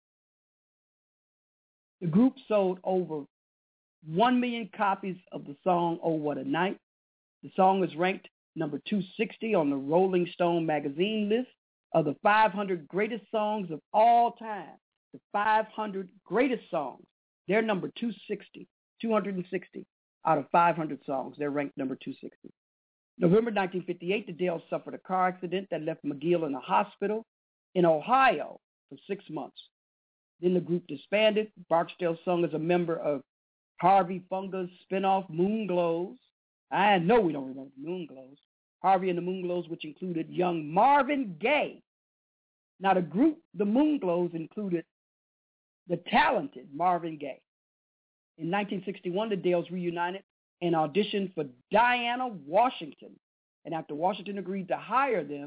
The group sold over 1 million copies of the song Oh, What a Night. The song is ranked number 260 on the Rolling Stone magazine list of the 500 greatest songs of all time. The 500 greatest songs. They're number 260 out of 500 songs. They're ranked number 260. November 1958, the Dales suffered a car accident that left McGill in a hospital in Ohio for 6 months. Then the group disbanded. Barksdale sung as a member of Harvey Funga's spinoff Moonglows. I know we don't remember Moonglows. Harvey and the Moonglows, which included young Marvin Gaye. Now the group, the Moonglows, included the talented Marvin Gaye. In 1961, the Dales reunited and auditioned for Diana Washington. And after Washington agreed to hire them,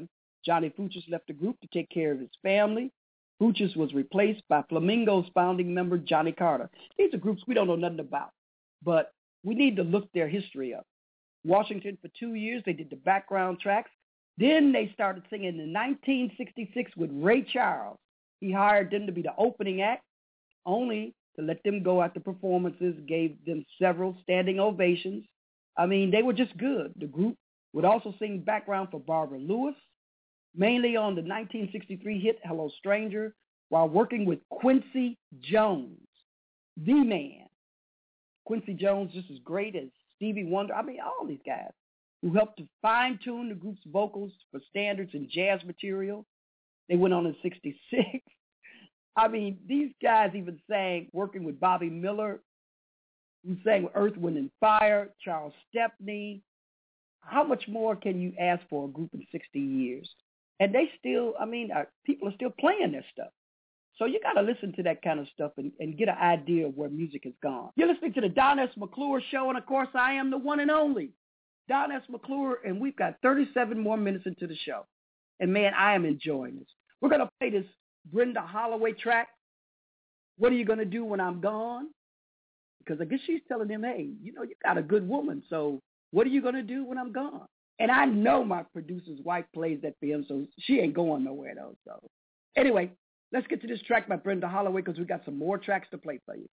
Johnny Fuchs left the group to take care of his family. Fuchs was replaced by Flamingo's founding member, Johnny Carter. These are groups we don't know nothing about, but we need to look their history up. Washington, for 2 years, they did the background tracks. Then they started singing in 1966 with Ray Charles. He hired them to be the opening act, only to let them go after performances, gave them several standing ovations. I mean, they were just good. The group would also sing background for Barbara Lewis, mainly on the 1963 hit Hello Stranger, while working with Quincy Jones, the man. Quincy Jones just as great as Stevie Wonder. I mean, all these guys who helped to fine-tune the group's vocals for standards and jazz material. They went on in 66. I mean, these guys even sang, working with Bobby Miller, who sang with Earth, Wind, and Fire, Charles Stepney. How much more can you ask for a group in 60 years? And they still, I mean, people are still playing their stuff. So you got to listen to that kind of stuff and get an idea of where music has gone. You're listening to the Don S. McClure Show, and, of course, I am the one and only Don S. McClure, and we've got 37 more minutes into the show. And, man, I am enjoying this. We're going to play this Brenda Holloway track, What Are You Going to Do When I'm Gone? Because I guess she's telling him, hey, you know, you got a good woman, so what are you going to do when I'm gone? And I know my producer's wife plays that for him, so she ain't going nowhere, though. So anyway, let's get to this track by Brenda Holloway because we got some more tracks to play for you.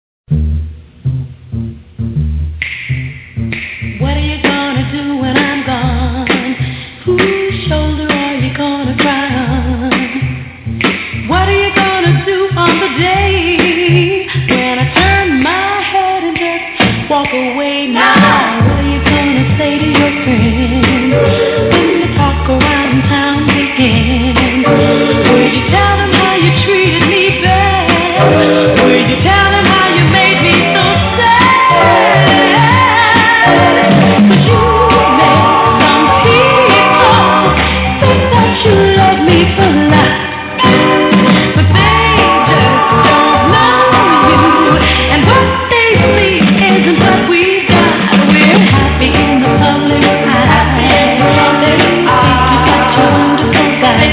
What are you gonna do when I'm gone? Whose shoulder are you gonna cry on? What are you gonna do on the day when I turn my head and just walk away now? What are you gonna say to your friends when the talk around town begins? Will you tell them how you treated me bad? Will you tell them how you made me so sad? But you made some people think that you love me for life. But they just don't know you, and what they see isn't what we've got. We're happy in the public eye. They think you got your wonderful guy.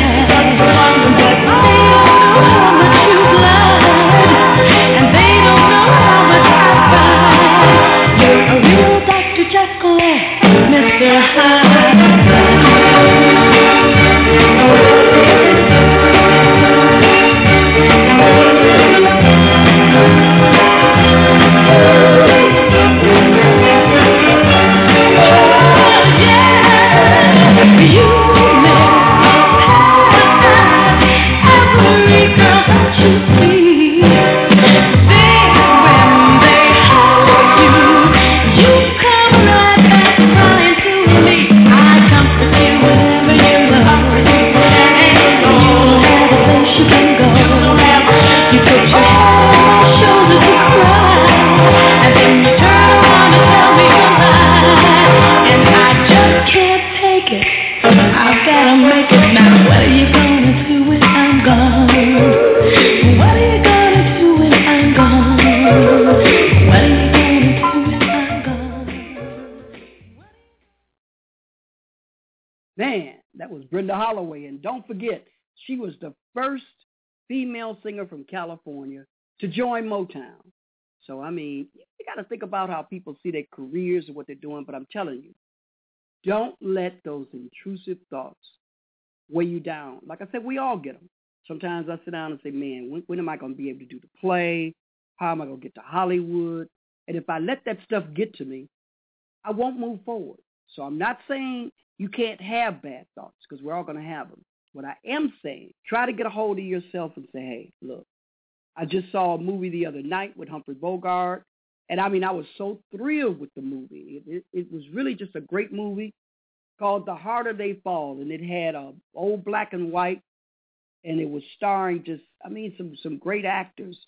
Brenda Holloway, and don't forget, she was the first female singer from California to join Motown. So, I mean, you got to think about how people see their careers and what they're doing, but I'm telling you, don't let those intrusive thoughts weigh you down. Like I said, we all get them. Sometimes I sit down and say, man, when am I going to be able to do the play? How am I going to get to Hollywood? And if I let that stuff get to me, I won't move forward. So I'm not saying you can't have bad thoughts because we're all going to have them. What I am saying, try to get a hold of yourself and say, hey, look, I just saw a movie the other night with Humphrey Bogart. And, I mean, I was so thrilled with the movie. It was really just a great movie called The Harder They Fall. And it had old black and white. And it was starring just, I mean, some great actors,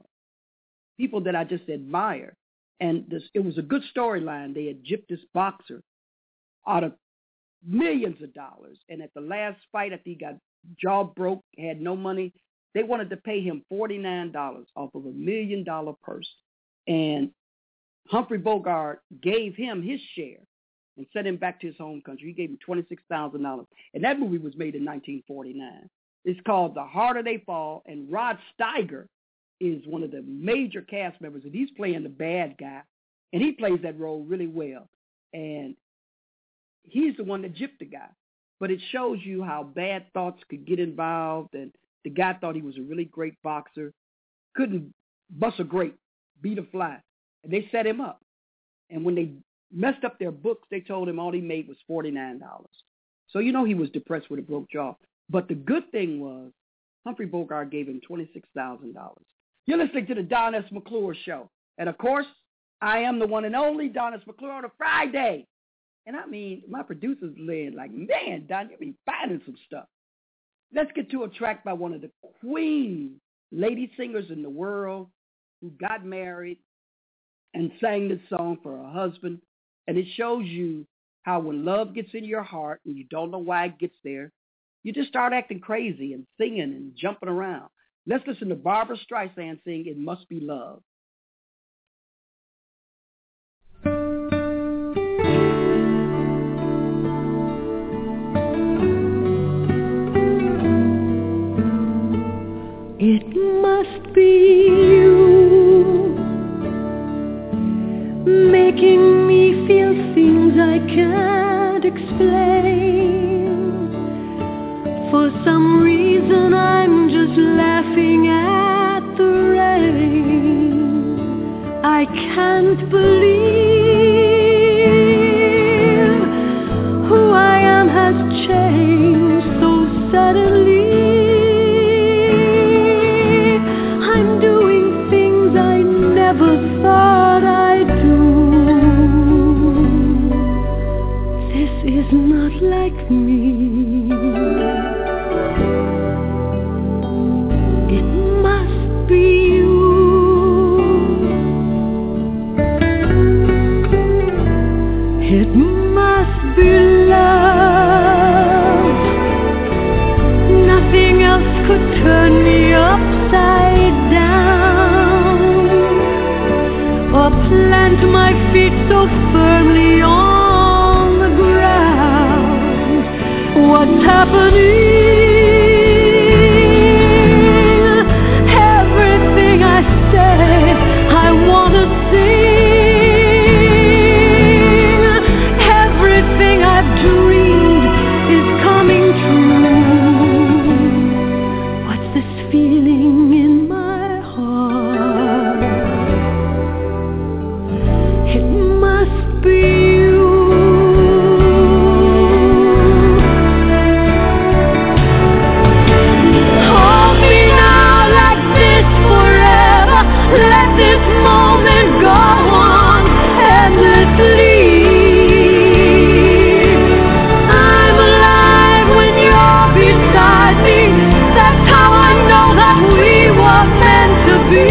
people that I just admire. And it was a good storyline. They had gypped this boxer out of millions of dollars. And at the last fight, after he got jaw broke, had no money, they wanted to pay him $49 off of $1 million purse. And Humphrey Bogart gave him his share, and sent him back to his home country. He gave him $26,000. And that movie was made in 1949. It's called The Harder They Fall, and Rod Steiger is one of the major cast members, and he's playing the bad guy, and he plays that role really well. And he's the one that gypped the guy. But it shows you how bad thoughts could get involved, and the guy thought he was a really great boxer, couldn't bust a grape, beat a fly, and they set him up. And when they messed up their books, they told him all he made was $49. So you know he was depressed with a broke jaw. But the good thing was Humphrey Bogart gave him $26,000. You're listening to the Don S. McClure Show. And, of course, I am the one and only Don S. McClure on a Friday. And, I mean, my producers laying like, man, Don, you be finding some stuff. Let's get to a track by one of the queen lady singers in the world who got married and sang this song for her husband. And it shows you how when love gets in your heart and you don't know why it gets there, you just start acting crazy and singing and jumping around. Let's listen to Barbra Streisand sing It Must Be Love. It must be you, making me feel things I can't explain. For some reason I'm just laughing at the rain. I can't believe who I am has changed so suddenly. I'm doing things I never thought I'd do. This is not like me. It must be love. Nothing else could turn me upside down or plant my feet so firmly on the ground. What's happening? Everything I say, I want to sing. Dreamed is coming true. What's this feeling in my heart? It must be you. Hold me now like this forever. Let this moment go on endlessly. That's how I know that we were meant to be.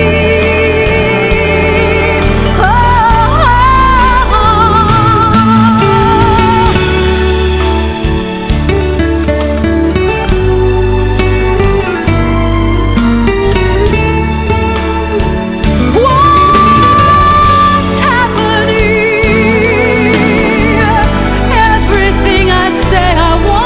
What's happening? Everything I say I want.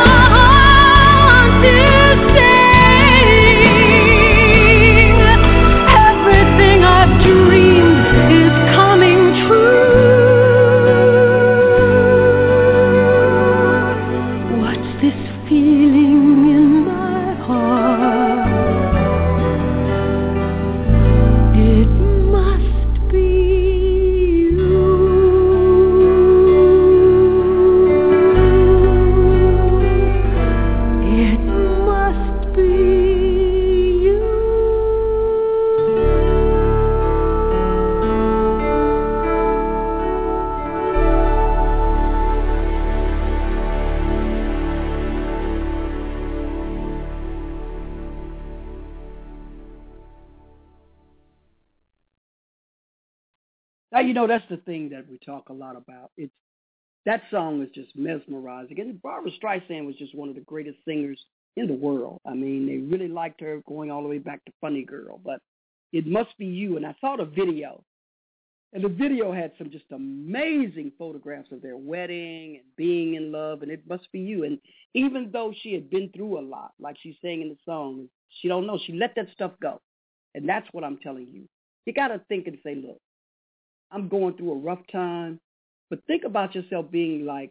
Now, you know, that's the thing that we talk a lot about. That song is just mesmerizing. And Barbra Streisand was just one of the greatest singers in the world. I mean, they really liked her going all the way back to Funny Girl. But It Must Be You. And I saw the video. And the video had some just amazing photographs of their wedding and being in love, and it must be you. And even though she had been through a lot, like she's saying in the song, she don't know. She let that stuff go. And that's what I'm telling you. You got to think and say, look, I'm going through a rough time, but think about yourself being like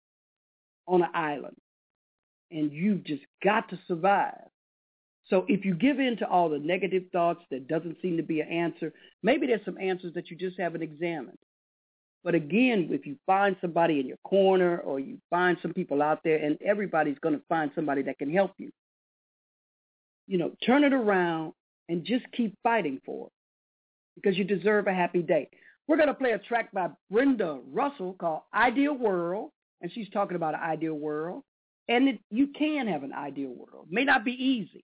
on an island, and you've just got to survive. So if you give in to all the negative thoughts that doesn't seem to be an answer, maybe there's some answers that you just haven't examined. But again, if you find somebody in your corner or you find some people out there, and everybody's going to find somebody that can help you, turn it around and just keep fighting for it because you deserve a happy day. We're going to play a track by Brenda Russell called Ideal World, and she's talking about an ideal world. And you can have an ideal world. It may not be easy.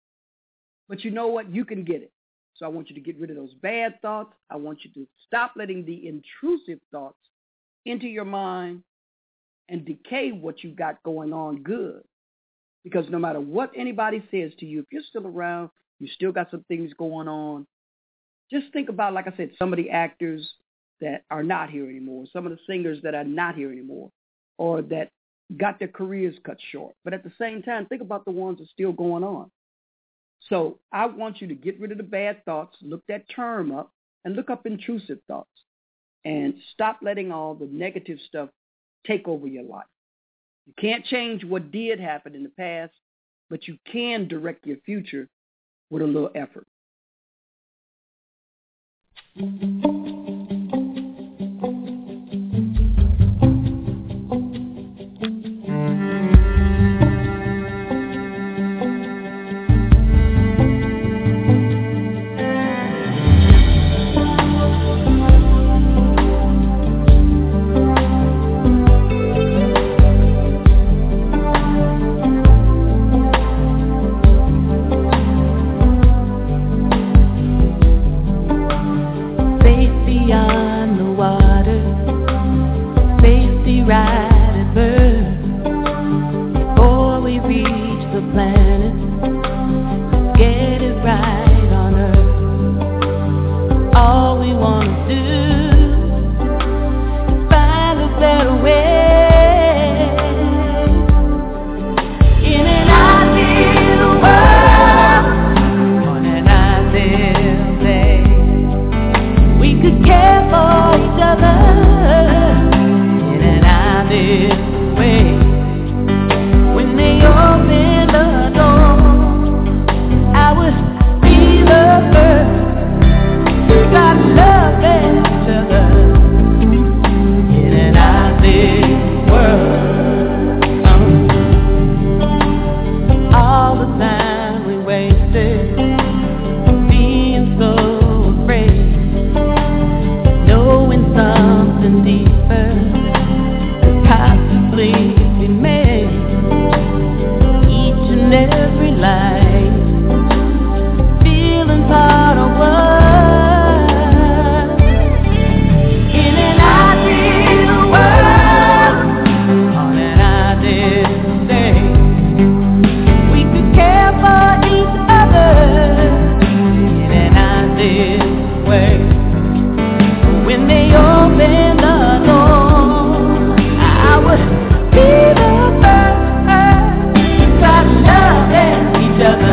But you know what? You can get it. So I want you to get rid of those bad thoughts. I want you to stop letting the intrusive thoughts into your mind and decay what you got going on good. Because no matter what anybody says to you, if you're still around, you still got some things going on, just think about, like I said, some of the actors that are not here anymore, some of the singers that are not here anymore, or that got their careers cut short. But at the same time, think about the ones that are still going on. So I want you to get rid of the bad thoughts, look that term up, and look up intrusive thoughts. And stop letting all the negative stuff take over your life. You can't change what did happen in the past, but you can direct your future with a little effort. Each other.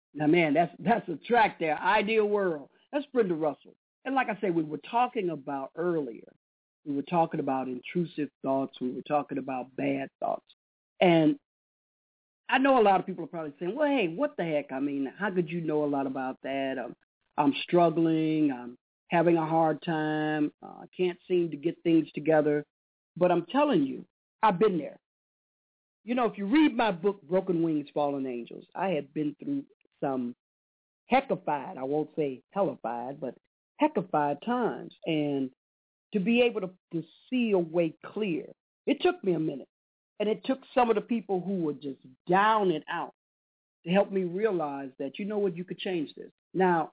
Now, man, that's a track there, Ideal World. That's Brenda Russell. And like I said, we were talking about earlier, we were talking about intrusive thoughts. We were talking about bad thoughts. And I know a lot of people are probably saying, well, hey, what the heck? I mean, how could you know a lot about that? I'm struggling. I'm having a hard time. I can't seem to get things together. But I'm telling you, I've been there. You know, if you read my book, Broken Wings, Fallen Angels, I had been through some heckified, I won't say hellified, but heckified times. And to be able to see a way clear, it took me a minute. And it took some of the people who were just down and out to help me realize that, you know what, you could change this. Now,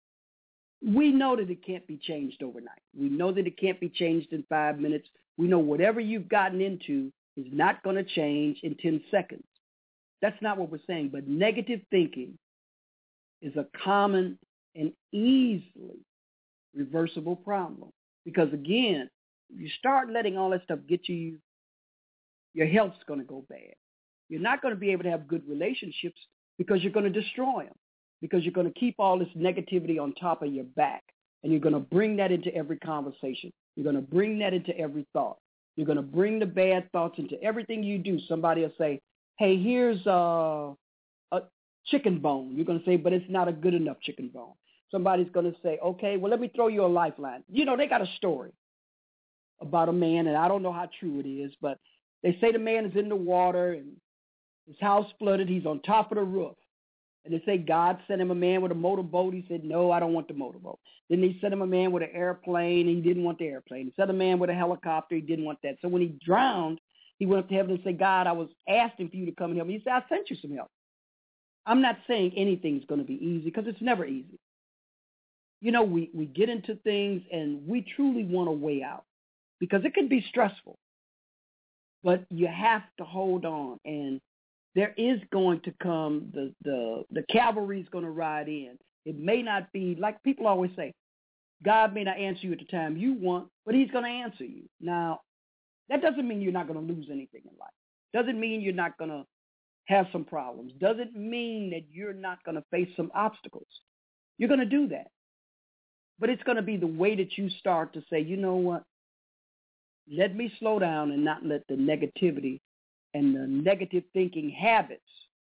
we know that it can't be changed overnight. We know that it can't be changed in 5 minutes. We know whatever you've gotten into is not going to change in 10 seconds. That's not what we're saying. But negative thinking is a common and easily reversible problem. Because, again, if you start letting all that stuff get to you, your health's going to go bad. You're not going to be able to have good relationships because you're going to destroy them, because you're going to keep all this negativity on top of your back, and you're going to bring that into every conversation. You're going to bring that into every thought. You're going to bring the bad thoughts into everything you do. Somebody will say, hey, here's a chicken bone. You're going to say, but it's not a good enough chicken bone. Somebody's going to say, okay, well, let me throw you a lifeline. You know, they got a story about a man, and I don't know how true it is, but they say the man is in the water and his house flooded. He's on top of the roof. And they say God sent him a man with a motorboat. He said, no, I don't want the motorboat. Then they sent him a man with an airplane. He didn't want the airplane. He sent a man with a helicopter. He didn't want that. So when he drowned, he went up to heaven and said, God, I was asking for you to come and help me. He said, I sent you some help. I'm not saying anything's going to be easy because it's never easy. You know, we get into things and we truly want a way out because it can be stressful. But you have to hold on, and there is going to come, the cavalry's going to ride in. It may not be, like people always say, God may not answer you at the time you want, but he's going to answer you. Now, that doesn't mean you're not going to lose anything in life. Doesn't mean you're not going to have some problems. Doesn't mean that you're not going to face some obstacles. You're going to do that. But it's going to be the way that you start to say, you know what? Let me slow down and not let the negativity and the negative thinking habits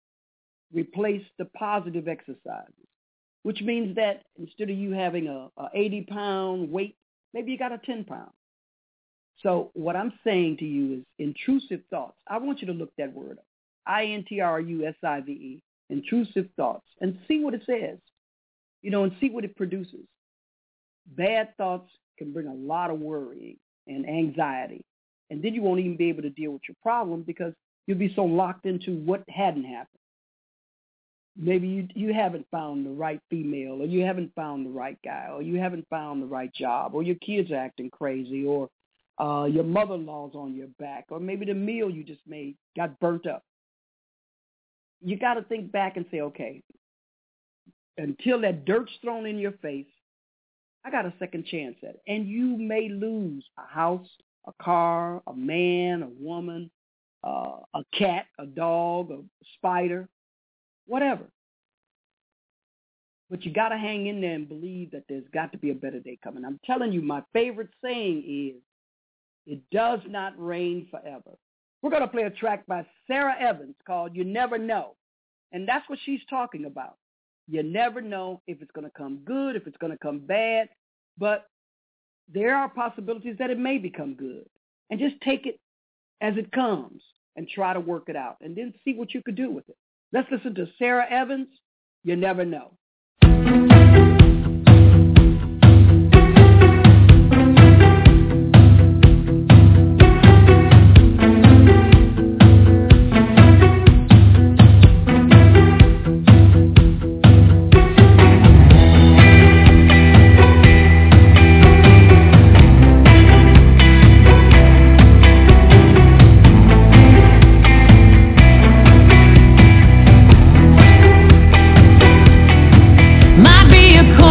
replace the positive exercises, which means that instead of you having a 80-pound weight, maybe you got a 10-pound. So what I'm saying to you is intrusive thoughts. I want you to look that word up, INTRUSIVE, intrusive thoughts, and see what it says, you know, and see what it produces. Bad thoughts can bring a lot of worrying and anxiety. And then you won't even be able to deal with your problem because you'll be so locked into what hadn't happened. Maybe you haven't found the right female, or you haven't found the right guy, or you haven't found the right job, or your kids are acting crazy, or your mother-in-law's on your back, or maybe the meal you just made got burnt up. You got to think back and say, okay, until that dirt's thrown in your face, I got a second chance at it. And you may lose a house, a car, a man, a woman, a cat, a dog, a spider, whatever. But you got to hang in there and believe that there's got to be a better day coming. I'm telling you, my favorite saying is, it does not rain forever. We're going to play a track by Sarah Evans called You Never Know. And that's what she's talking about. You never know if it's going to come good, if it's going to come bad, but there are possibilities that it may become good. And just take it as it comes and try to work it out and then see what you could do with it. Let's listen to Sarah Evans, You Never Know. Might be a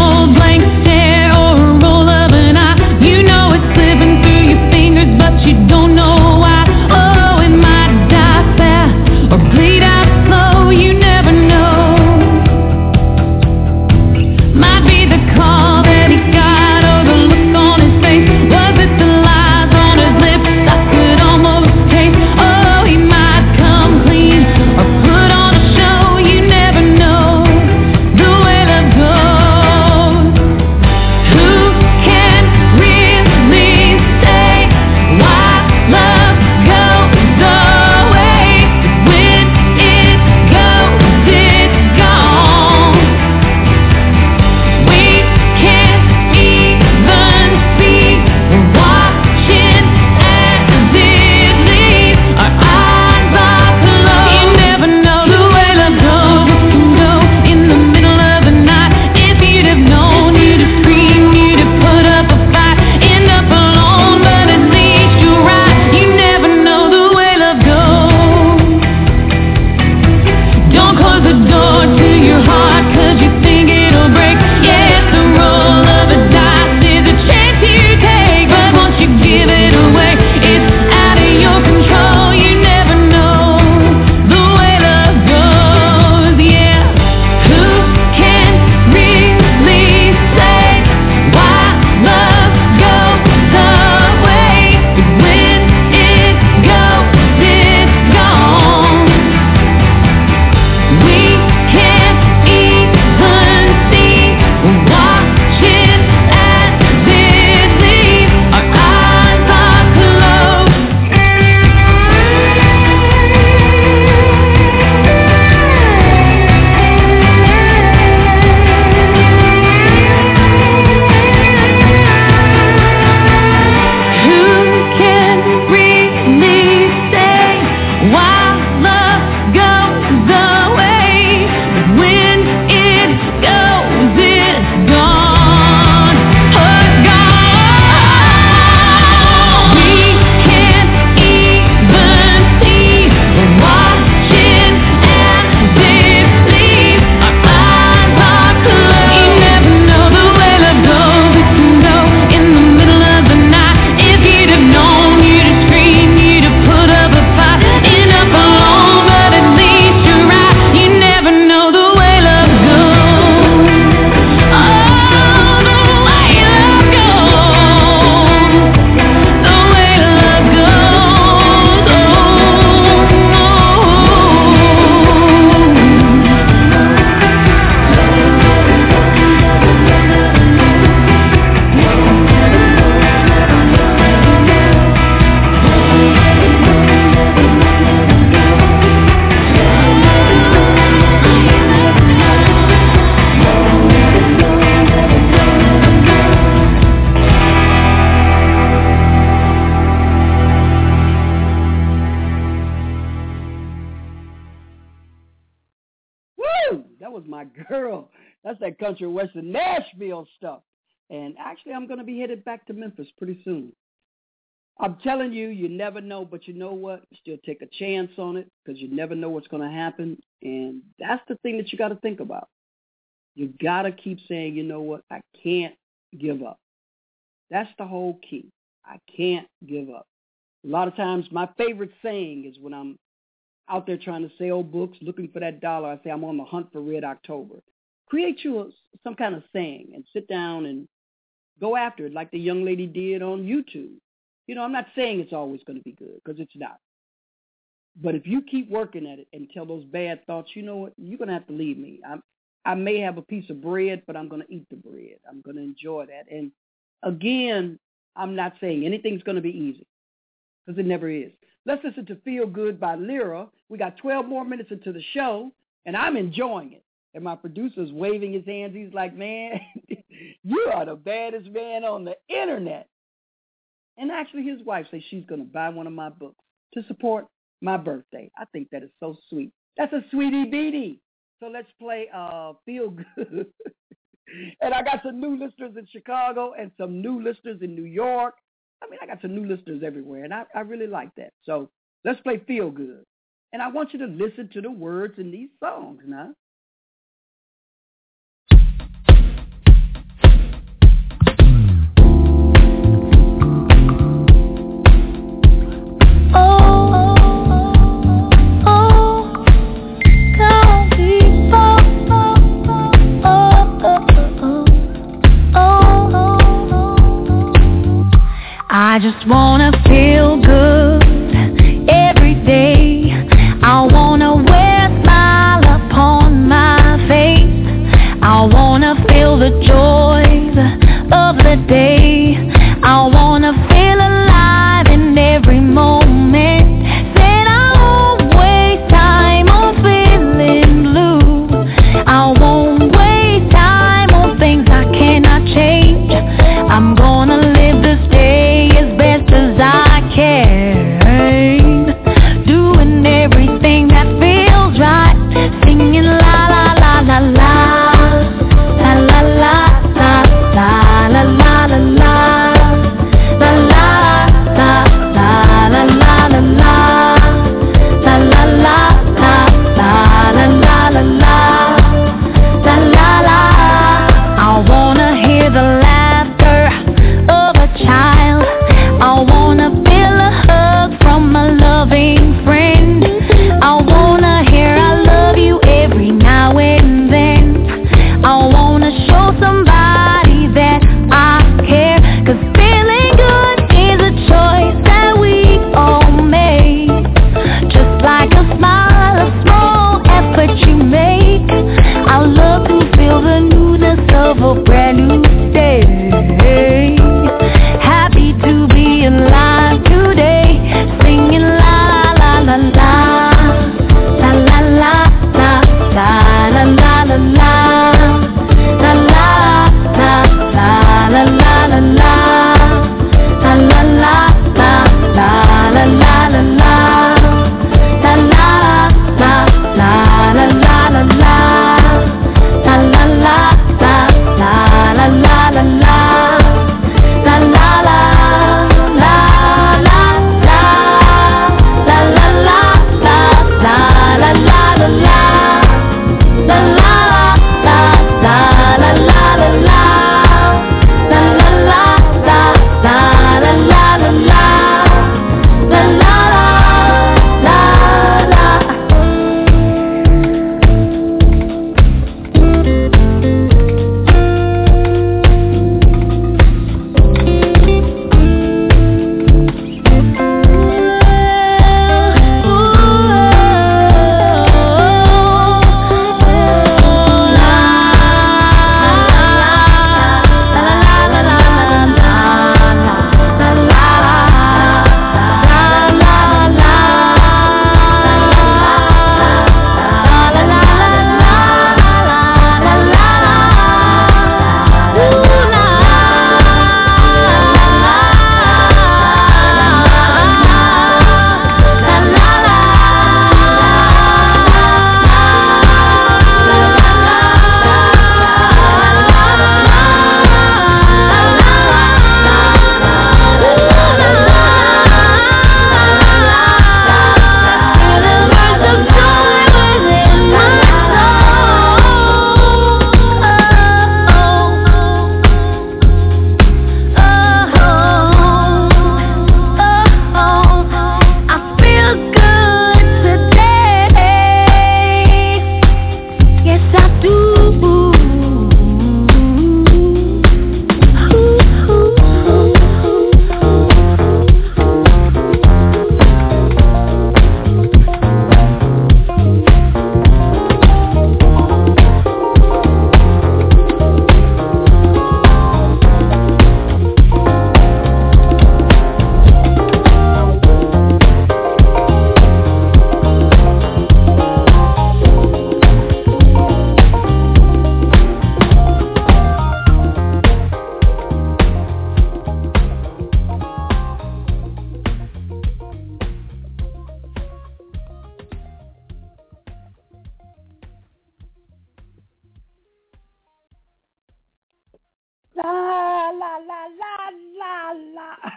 my girl. That's that country western Nashville stuff. And actually, I'm going to be headed back to Memphis pretty soon. I'm telling you, you never know, but you know what? Still take a chance on it because you never know what's going to happen. And that's the thing that you got to think about. You got to keep saying, you know what? I can't give up. That's the whole key. I can't give up. A lot of times my favorite saying is when I'm out there trying to sell books, looking for that dollar, I say I'm on the hunt for Red October. Create you some kind of saying and sit down and go after it like the young lady did on YouTube. You know, I'm not saying it's always going to be good because it's not. But if you keep working at it and tell those bad thoughts, you know what, you're going to have to leave me. I may have a piece of bread, but I'm going to eat the bread. I'm going to enjoy that. And again, I'm not saying anything's going to be easy because it never is. Let's listen to Feel Good by Lyra. We got 12 more minutes into the show, and I'm enjoying it. And my producer's waving his hands. He's like, man, you are the baddest man on the internet. And actually his wife says she's going to buy one of my books to support my birthday. I think that is so sweet. That's a sweetie beatie. So let's play Feel Good. And I got some new listeners in Chicago and some new listeners in New York. I mean, I got some new listeners everywhere, and I really like that. So let's play Feel Good. And I want you to listen to the words in these songs now. I just wanna feel good every day. I wanna wear a smile upon my face. I wanna feel the joys of the day. I wanna feel alive in every moment. Said I won't waste time on feeling blue. I won't waste time on things I cannot change. I'm gonna live this day as best as I can, doing everything that feels right, singing la la la la la, la la la la la la la la.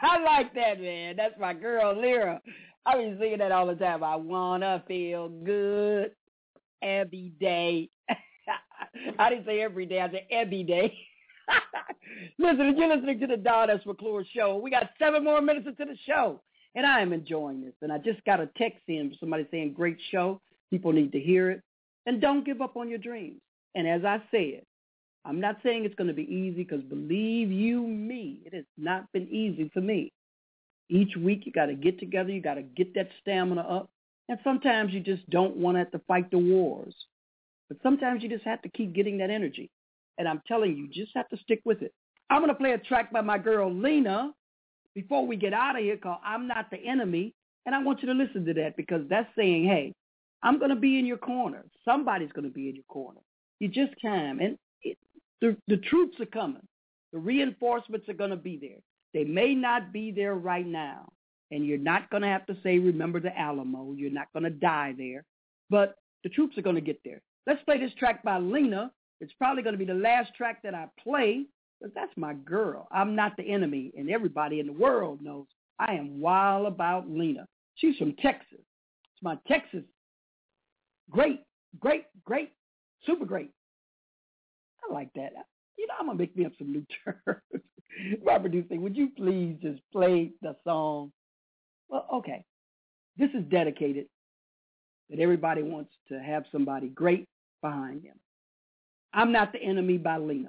I like that, man. That's my girl, Lyra. I be singing that all the time. I wanna feel good every day. I didn't say every day. I said every day. Listen, you're listening to the Don S. McClure Show. We got 7 more minutes into the show, and I am enjoying this. And I just got a text in from somebody saying, great show. People need to hear it. And don't give up on your dreams. And as I said, I'm not saying it's going to be easy because believe you me, it has not been easy for me. Each week you got to get together. You got to get that stamina up. And sometimes you just don't want to have to fight the wars. But sometimes you just have to keep getting that energy. And I'm telling you, just have to stick with it. I'm going to play a track by my girl Lena before we get out of here called I'm Not the Enemy. And I want you to listen to that because that's saying, hey, I'm going to be in your corner. Somebody's going to be in your corner. You just can. And the troops are coming. The reinforcements are going to be there. They may not be there right now. And you're not going to have to say, remember the Alamo. You're not going to die there. But the troops are going to get there. Let's play this track by Lena. It's probably going to be the last track that I play because that's my girl. I'm Not the Enemy. And everybody in the world knows I am wild about Lena. She's from Texas. It's my Texas. Great, super great. I like that. You know, I'm going to make me up some new terms. My producer, would you please just play the song? Well, okay. This is dedicated that everybody wants to have somebody great behind them. I'm Not the Enemy by Lena.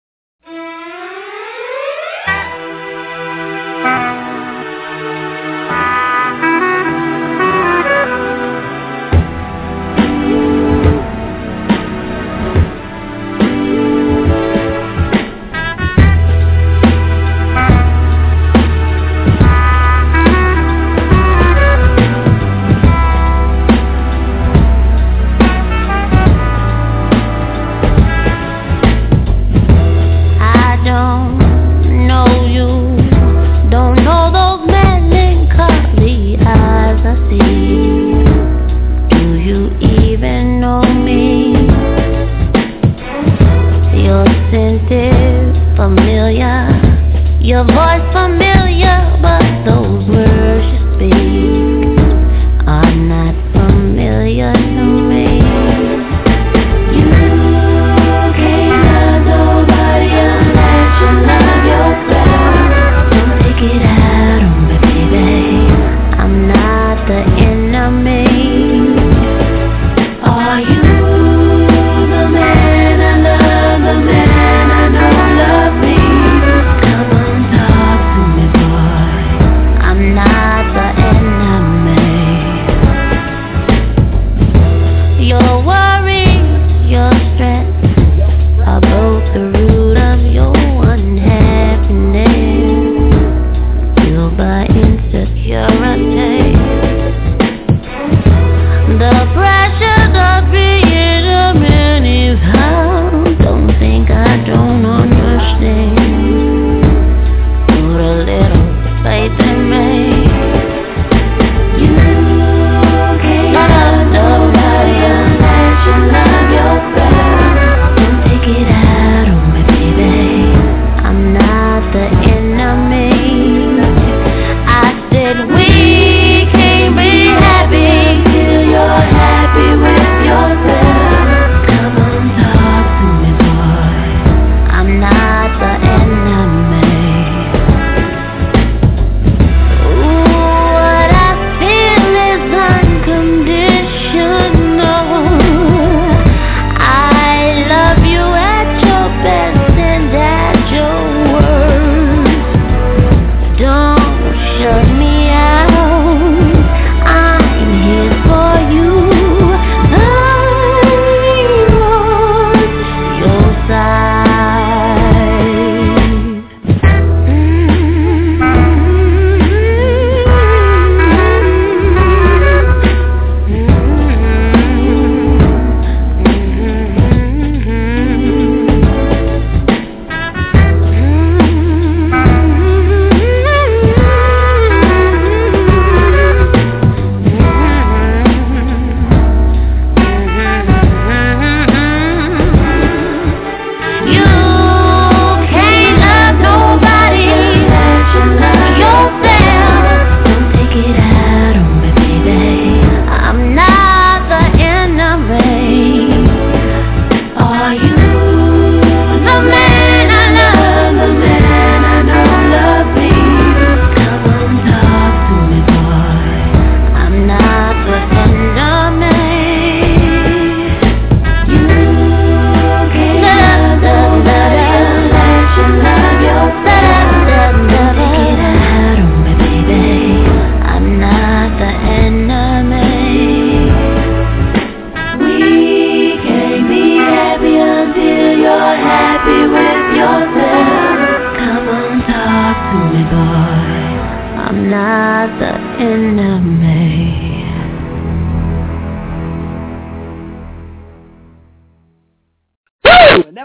Your voice familiar, but those words you speak are not familiar to me. You can't love nobody unless you love yourself. Don't take it out on me, baby. I'm not the enemy. Are you the man I love, the man I know love me? I'm not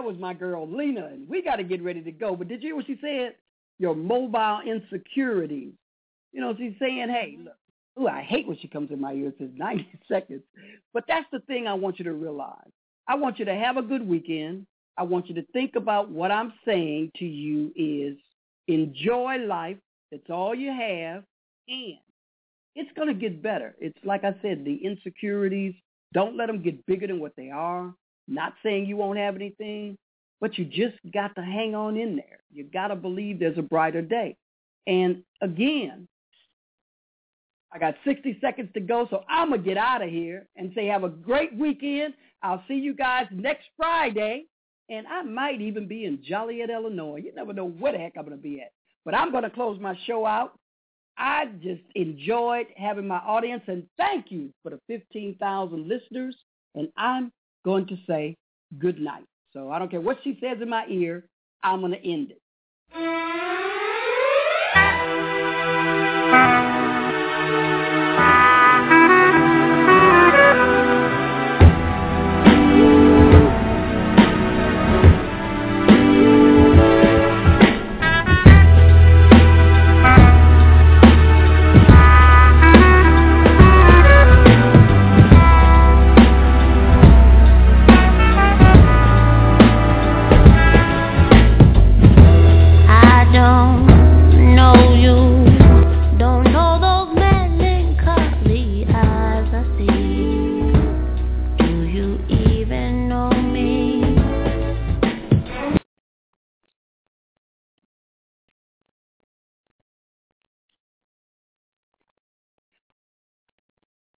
was my girl, Lena, and we got to get ready to go. But did you hear what she said? Your mobile insecurities. You know, she's saying, hey, look, ooh, I hate when she comes in my ear and says 90 seconds. But that's the thing I want you to realize. I want you to have a good weekend. I want you to think about what I'm saying to you is enjoy life. That's all you have. And it's going to get better. It's like I said, the insecurities, don't let them get bigger than what they are. Not saying you won't have anything, but you just got to hang on in there. You got to believe there's a brighter day. And again, I got 60 seconds to go, so I'm going to get out of here and say have a great weekend. I'll see you guys next Friday, and I might even be in Joliet, Illinois. You never know where the heck I'm going to be at. But I'm going to close my show out. I just enjoyed having my audience, and thank you for the 15,000 listeners, and I'm going to say good night. So I don't care what she says in my ear, I'm going to end it.